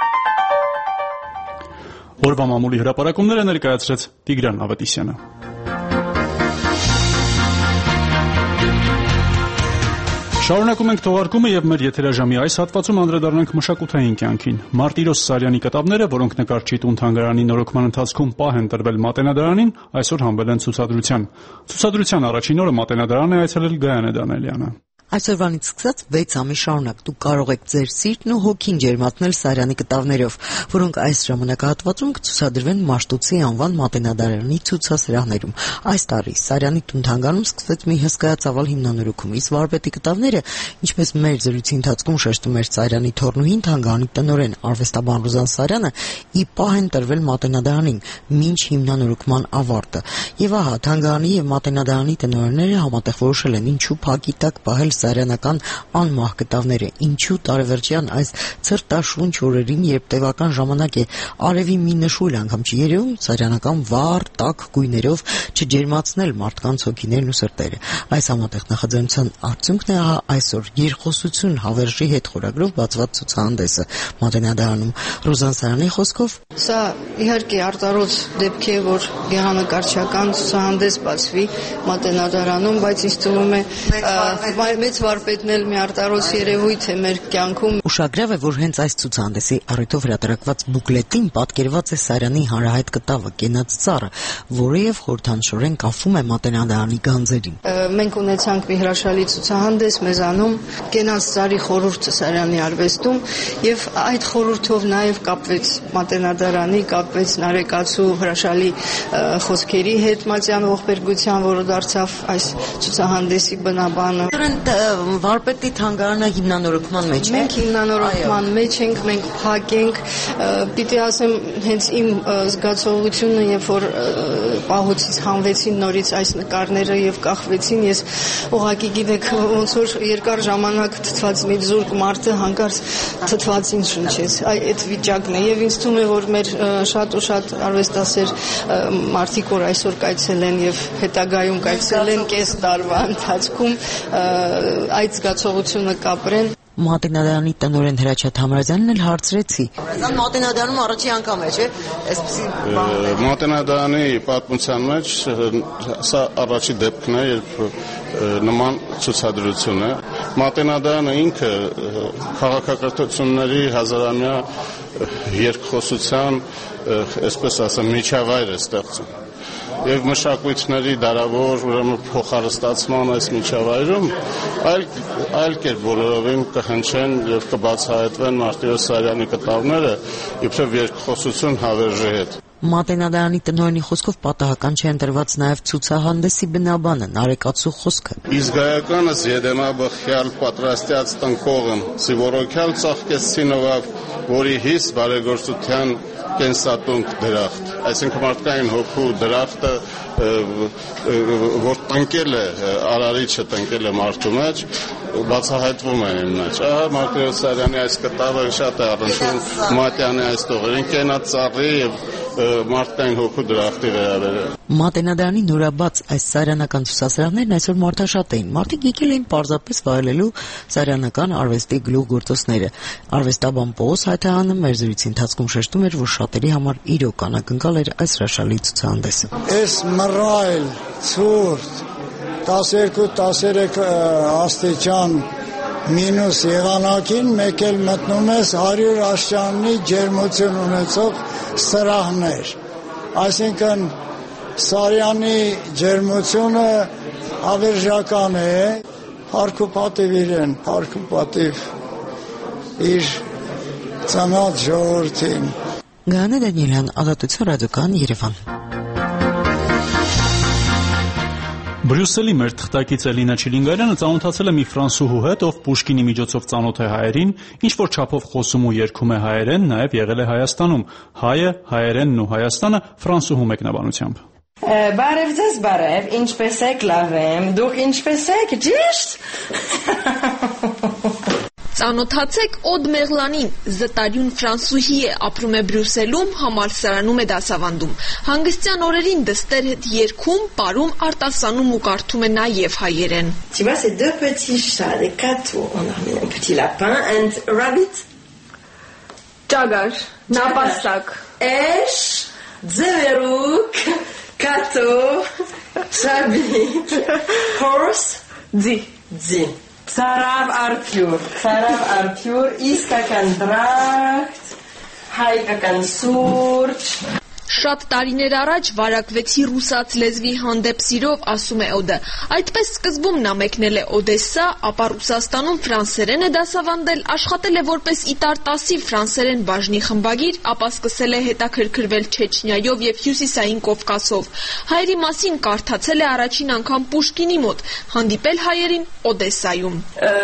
Օրվա մամուլի հրապարակումները ներկայացրեց Տիգրան Ավետիսյանը։ Շարունակում ենք թողարկումը եւ մեր եթերաժամի այս հատվածում անդրադառնանք մշակութային կյանքին։ Մարտիրոս Սարյանի կտավները, որոնք նկարչի տուն թանգարանի նորոգման ընթացքում պահ են տրվել Մատենադարանին, այսօր հանվել են ցուցադրության։ Ցուցադրության առաջին օրը Մատենադարան է այցելել Գայանե Դանելյանը։ Այսօրվանից սկսած վեց ամիս շարունակ դուք կարող եք ձեր սիրտն ու հոգին ջերմացնել Սարյանի կտավներով, որոնք այս ժամանակահատվածում կցուցադրվեն Մաշտոցի անվան Մատենադարանի ցուցասրահներում։ Այս տարի Սարյանի տուն-թանգարանում սկսվեց մի հսկայածավալ հիմնանորոգում, իսկ վարպետի կտավները, ինչպես մեր զրույցի ընթացքում շեշտում էր Սարյանի թորնուհին թանգարանի տնօրեն արվեստաբան Ռուզան Սարյանը, ի պահ են տրվել Մատենադարանին մինչ հիմնանորոգման ավարտը։ Եվ ահա թանգարանի եւ Մատենադարանի տնօրենները համատեղ որոշել են ինչու փակի տակ պահել Սարյանական անմահ կտավները, ինչու տարեվերջյան այս ցրտաշունչ օրերին, երբ տևական ժամանակ է, արևի մի նշույլ անգամ չերևում, Սարյանական վառ, տաք գույներով չջերմացնել մարդկանց հոգիներն ու սրտերը։ Այս համատեղ նախաձեռնության արդյունքն է ահա այսօր երկխոսություն հավերժի հետ խորագրով բացված ցուցահանդեսը Մատենադարանում։ Ռուզան Սարյանի խոսքով սա իհարկե արտարոց դեպք է, որ գեղանկարչական ցուցահանդես բացվի Մատենադարանում, բայց ինձ թվում է մեծ վարպետն էլ մի արտարոց երևույթ է մեր կյանքում։ Ուշագրավ է, որ հենց այս ցուցահանդեսի առիթով հրատարակված բուկլետին պատկերված է Սարյանի հանրահայտ կտավը Կենաց ծառը, որը եւ խորհրդանշորեն կապվում է Մատենադարանի գանձերին։ Մենք ունեցանք մի հրաշալի ցուցահանդես մեզանում Կենաց ծառի խորհուրդը Սարյանի արվեստում եւ այդ խորհրդով նաեւ կապվեց Մատենադարանի, կապվեց Նարեկացու հրաշալի խոսքերի հետ Մատյան ողբերգության, որը դարձավ այս ցուցահանդեսի բնաբանը։ Վարպետի թանգարանը հիմնանորոգման մեջ է։ Մենք հիմնանորոգման մեջ ենք, մենք փակ ենք, պիտի ասեմ, հենց իմ զգացողությունը, երբ որ պահոցից հանվեցին նորից այս նկարները եւ կախվեցին, ես ուղղակի գիտեք ոնց որ երկար ժամանակ թթված մի զուրկ մարդը հանկարծ թթվածին շնչեց։ Այդ վիճակն է եւ ինձ թվում է, որ մեր շատ ու շատ արվեստասեր մարդիկ որ այսօր կայցելեն եւ հետագայում կայցելեն կես տարվա ընթացքում այդ զգացողությունը կապրեն։ Մատենադարանի տնօրեն Հրաչյա Թամրազյանն էլ հարցրեցի։ Ռազան Մատենադարանում առաջի անգամ է, չէ՞։ Այսպեսի բան։ Մատենադարանի պատմության մեջ սա առաջի դեպքն է, երբ նման ցուցադրություն է։ Մատենադարանը ինքը քաղաքակրթությունների հազարամյա երկխոսության, այսպես ասեմ, միջավայր է ստեղծում։ Եվ մշակույթների դարավոր ուրեմն փոխհարստացման այս միջավայրում այլ այլ կերպ բոլորովին կհնչեն եւ կբացահայտվեն Մարտիրոս Սարյանի կտավները իբրև երկխոսություն հավերժի հետ։ Մատենադարանի տնօրենի խոսքով պատահական չէ ընտրված նաև ցուցահանդեսի բնաբանը, Նարեկացու խոսքը։ Իզգայականս եդեմաբխյալ պատրաստյաց տնկողն սիվորոքյալ ծաղկեցինովավ, որի հիս բարեգործության կենսատունք դրախտ, այսինքն մարդկային հոգու դրախտը, որ տնկել է, արարիչը տնկել է մարդու մեջ, բացահայտվում է իմ մեջ։ Ահա Մարտիրոս Սարյանի այս կտավը շատ է առնչվում Մատյանի այս տողերին, Կենաց ծառի եւ մարդկային հոգու դրախտի վերաբերյալ։ Մատենադարանի նորաբաց այս սարյանական ցուցասրահներն այսօր մարդաշատ էին։ Մարդիկ եկել էին պարզապես վայելելու սարյանական արվեստի գլուխգործոցները։ Արվեստաբան Պողոս Հայթայանը մեր զրույցի ընթացքում շեշտում էր, որ շատերի համար իրոք անակնկալ էր այս հրաշալի ցուցահանդեսը։ Այս մռայլ, ցուրտ, տասներկու տասներեք աստիճան մինուս եղանակին մեկ էլ մտնում ես հարյուր աշճանի ջերմություն ունեցող սրահներ, այսինքն Սարյանի ջերմությունը հավերժական է, Հարկ ու պատիվ իրեն, հարկ ու պատիվ իր ծանոթ ժողովրդին։ Գայանե Դանիելյան, Ազատություն ռադիոկայան, Երևան։ Բրյուսելի մեր թղթակից Էլինա Չիլինգարյանը ծանոթացել է մի ֆրանսուհու հետ, ով Պուշկինի միջոցով ծանոթ է հայերին, ինչ որ չափով խոսում ու երգում է հայերեն, նաև եղել է Հայաստանում։ Հայը, հայերենն ու Հայաստանը ֆրանսուհու մեկնաբանությամբ։ Բարև ձեզ, բարև, ինչպես եք, լավ եմ, դուք ինչպես եք, ճիշտ։ Ծանոթացեք Օդ Մեղլանին, զտարյուն ֆրանսուհի է, ապրում է Բրյուսելում, համալսարանում է դասավանդում։ Հանգստյան օրերին դստեր հետ երգում, պարում, արտասանում ու կարդում է նաև հայերեն։ Tu vois ces deux petits chats, des catots, on a mis un petit lapin and a rabbit. Ճագար, նապաստակ, Էշ, ձերուկ, կատո, rabbit, horse, ձի, ձի. Ծարավ արփյուր, ծարավ արփյուր, իսկական դրախտ, հայկական սուրճ։ Շատ տարիներ առաջ վարակվեցի ռուսաց լեզվի հանդեպ սիրով, ասում է Օդը։ Այդպես սկզբում նա մեկնել է Օդեսա, ապա Ռուսաստանում ֆրանսերեն է դասավանդել, աշխատել է որպես իտարտասի ֆրանսերեն բաժնի խմբագիր, ապա սկսել է հետաքրքրվել Չեչնիայով եւ Հյուսիսային Կովկասով։ Հայերի մասին կարդացել է առաջին անգամ Պուշկինի մոտ, հանդիպել հայերին Օդեսայում։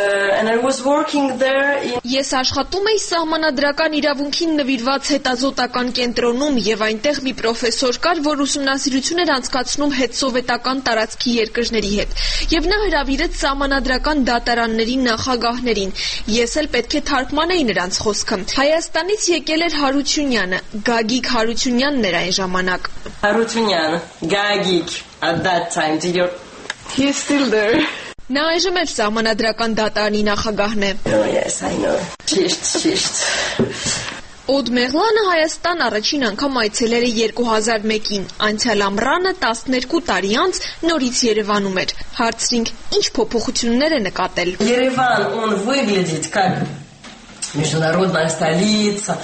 Ես աշխատում էի սահմանադրական իրավունքին նվիրված հետազոտական կենտրոնում եւ այնտեղ մի պրոֆեսոր կար, որ ուսումնասիրություն էր անցկացնում հետսովետական տարածքի երկրների հետ, եւ նա հրավիրեց սահմանադրական դատարանների նախագահներին։ Ես էլ պետք է թարգմանեի նրանց խոսքը։ Հայաստանից եկել էր Հարությունյանը, Գագիկ Հարությունյանն էր այն ժամանակ։ Հարությունյան, Գագիկ, at that time, did you... He's still there. Նա այժմ էլ սահմանադրական դատարանի նախագահն է։ Oh yes, I know. Ճիշտ, ճիշտ։ Օդ Մեղլանը Հայաստան առաջին անգամ այցելել է երկու հազար մեկին, անցյալ ամռանը տասներկու տարի անց նորից Երևանում էր։ Հարցրինք, ինչ փոփոխություններ է նկատել։ Երևան, он выглядит как международная столица.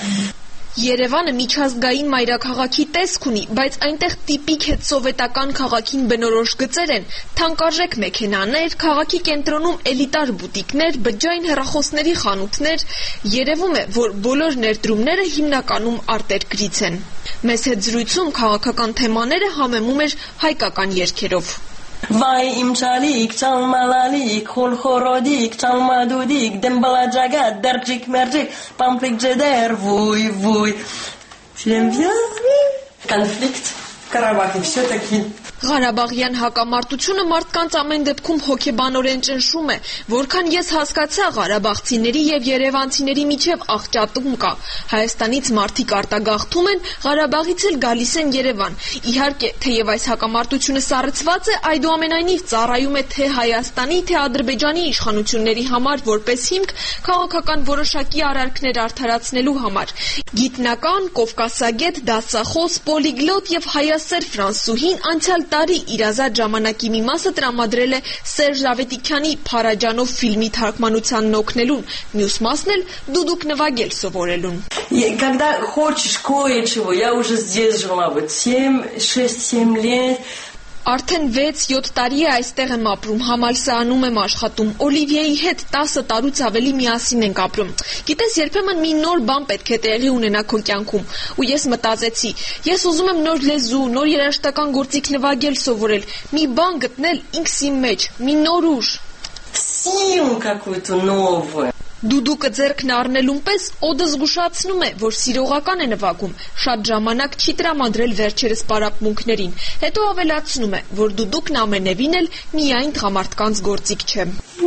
Երևանը միջազգային մայրաքաղաքի տեսք ունի, բայց այնտեղ տիպիկ հետսովետական քաղաքին բնորոշ գծեր են, թանկարժեք մեքենաներ, քաղաքի կենտրոնում էլիտար բուտիկներ, բջջային հեռախոսների խանութներ։ Երևում է, որ բոլոր ներդրումները հիմնականում արտերկրից են։ Մեզ հետ զրույցում քաղաքական թեմաները համեմում էր հայկական երգերով։ Վայ իմ ճալիկ, ճալմալալիկ, խորխորոդիկ, ճալմադուդիկ, դեմբալաջագատ, դերջիկ մերջիկ, պամպլիկ ջեդեր, վույ, վույ։ J'aime bien. Конфликт в Карабахе все-таки. Ղարաբաղյան հակամարտությունը մարդկանց ամեն դեպքում հոգեբանորեն ճնշում է, որքան ես հասկացա, ղարաբաղցիների եւ երևանցիների միջև աղճատում կա։ Հայաստանից մարդիկ արտագաղթում են, Ղարաբաղից էլ գալիս են Երևան։ Իհարկե, թեև այս հակամարտությունը սառեցված է, այդուամենայնիվ ծառայում է թե Հայաստանի, թե Ադրբեջանի իշխանությունների համար որպես հիմք քաղաքական որոշակի արարքներ արդարացնելու համար։ Գիտնական, կովկասագետ, դասախոս, պոլիգլոտ եւ հայասեր ֆրանսուհին անցյալ տարի իր ազատ ժամանակի մի մասը տրամադրել է Սերժ Ավետիքյանի «Փարաջանով» ֆիլմի թարգմանությանն օգնելուն, մյուս մասն էլ դուդուկ նվագել սովորելուն։ Когда хочешь кое-чего, я уже здесь жила вот семь-шесть-семь лет. Արդեն վեց-յոթ տարի է այստեղ եմ ապրում, համալսարանում եմ աշխատում, Օլիվիեի հետ տասը տարուց ավելի միասին ենք ապրում։ Գիտես, երբեմն մի նոր բան պետք է տեղի ունենա քո կյանքում, ու ես մտածեցի, ես ուզում եմ նոր լեզու, նոր երաժշտական գործիք նվագել սովորել, մի բան գտնել ինքս իմ մեջ, մի նոր ուժ։ Силу какую-то новую. Դուդուկը ձեռքն առնելուն պես Օդը զգուշացնում է, որ սիրողական է նվագում, շատ ժամանակ չի տրամադրել վերջերս պարապմունքներին, հետո ավելացնում է, որ դուդուկն ամենևին էլ միայն տղամարդկանց գործիք չէ։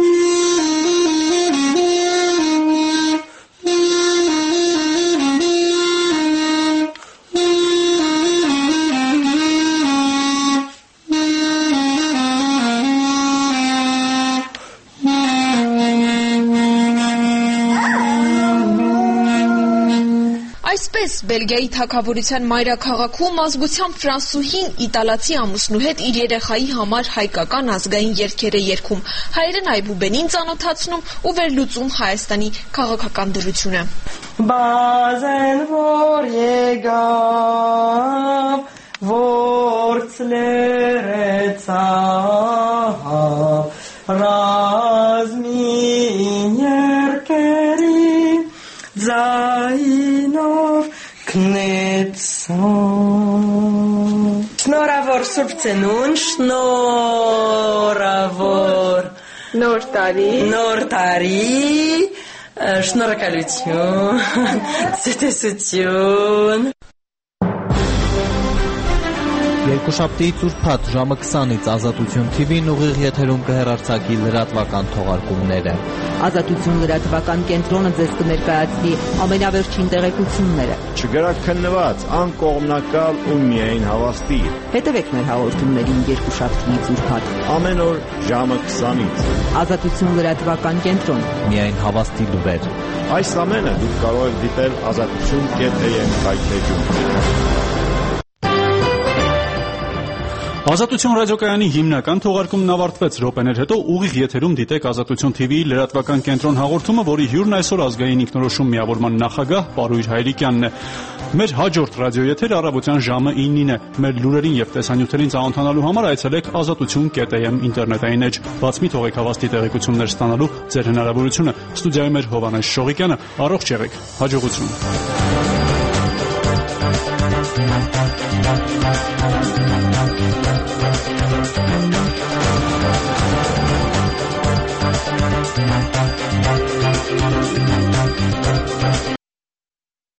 Այսպես, Բելգիայի թագավորության մայրաքաղաքում ազգությամբ ֆրանսուհին իտալացի ամուսնու հետ իր երեխայի համար հայկական ազգային երգեր է երգում, հայերեն այբուբենին ծանոթացնում ու վերլուծում Հայաստանի քաղաքական դրությունը։ Բազեն որ եկավ, որ ցլերեցավ, Քնեցան Շնորհավոր Սուրբ Ծնուն, շնորհավոր Նոր տարի Նոր տարի Շնորհակալություն Ցտեսություն Երկուշաբթիից ուրբաթ ժամը քսանից Ազատություն թի վին ուղիղ եթերում կհեռարձակի լրատվական թողարկումները։ Ազատություն լրատվական կենտրոնը ձեզ կներկայացնի ամենավերջին տեղեկությունները։ Չգրաքննված, անկողմնակալ ու միայն հավաստի։ Հետևեք մեր հաղորդումներին երկուշաբթիից ուրբաթ ամեն օր ժամը քսանից։ Ազատություն լրատվական կենտրոն։ Միայն հավաստի լուրեր։ Այս ամենը դուք կարող եք դիտել ազատություն կետ էմ կայքեջում։ Ազատություն ռադիոկայանի հիմնական թողարկումն ավարտվեց րոպեներ հետո ուղիղ եթերում դիտեք Ազատություն թի վիի լրատվական կենտրոն հաղորդումը, որի հյուրն այսօր ազգային ինքնորոշում միավորման նախագահ Պարույր Հայրիկյանն է։ Մեր հաջորդ ռադիոեթեր առավոտյան ժամը իննին է։ Մեր լուրերին եւ տեսանյութերին ծանոթանալու համար այցելեք ազատություն կետ էմ ինտերնետային էջ։ Բաց մի թողեք հավաստի տեղեկություններ ստանալու ձեր հնարավորությունը։ Ստուդիայում էր Հովհաննես Շողիկյանը։ Առողջ եղեք։ Հաջողություն։ Thank you.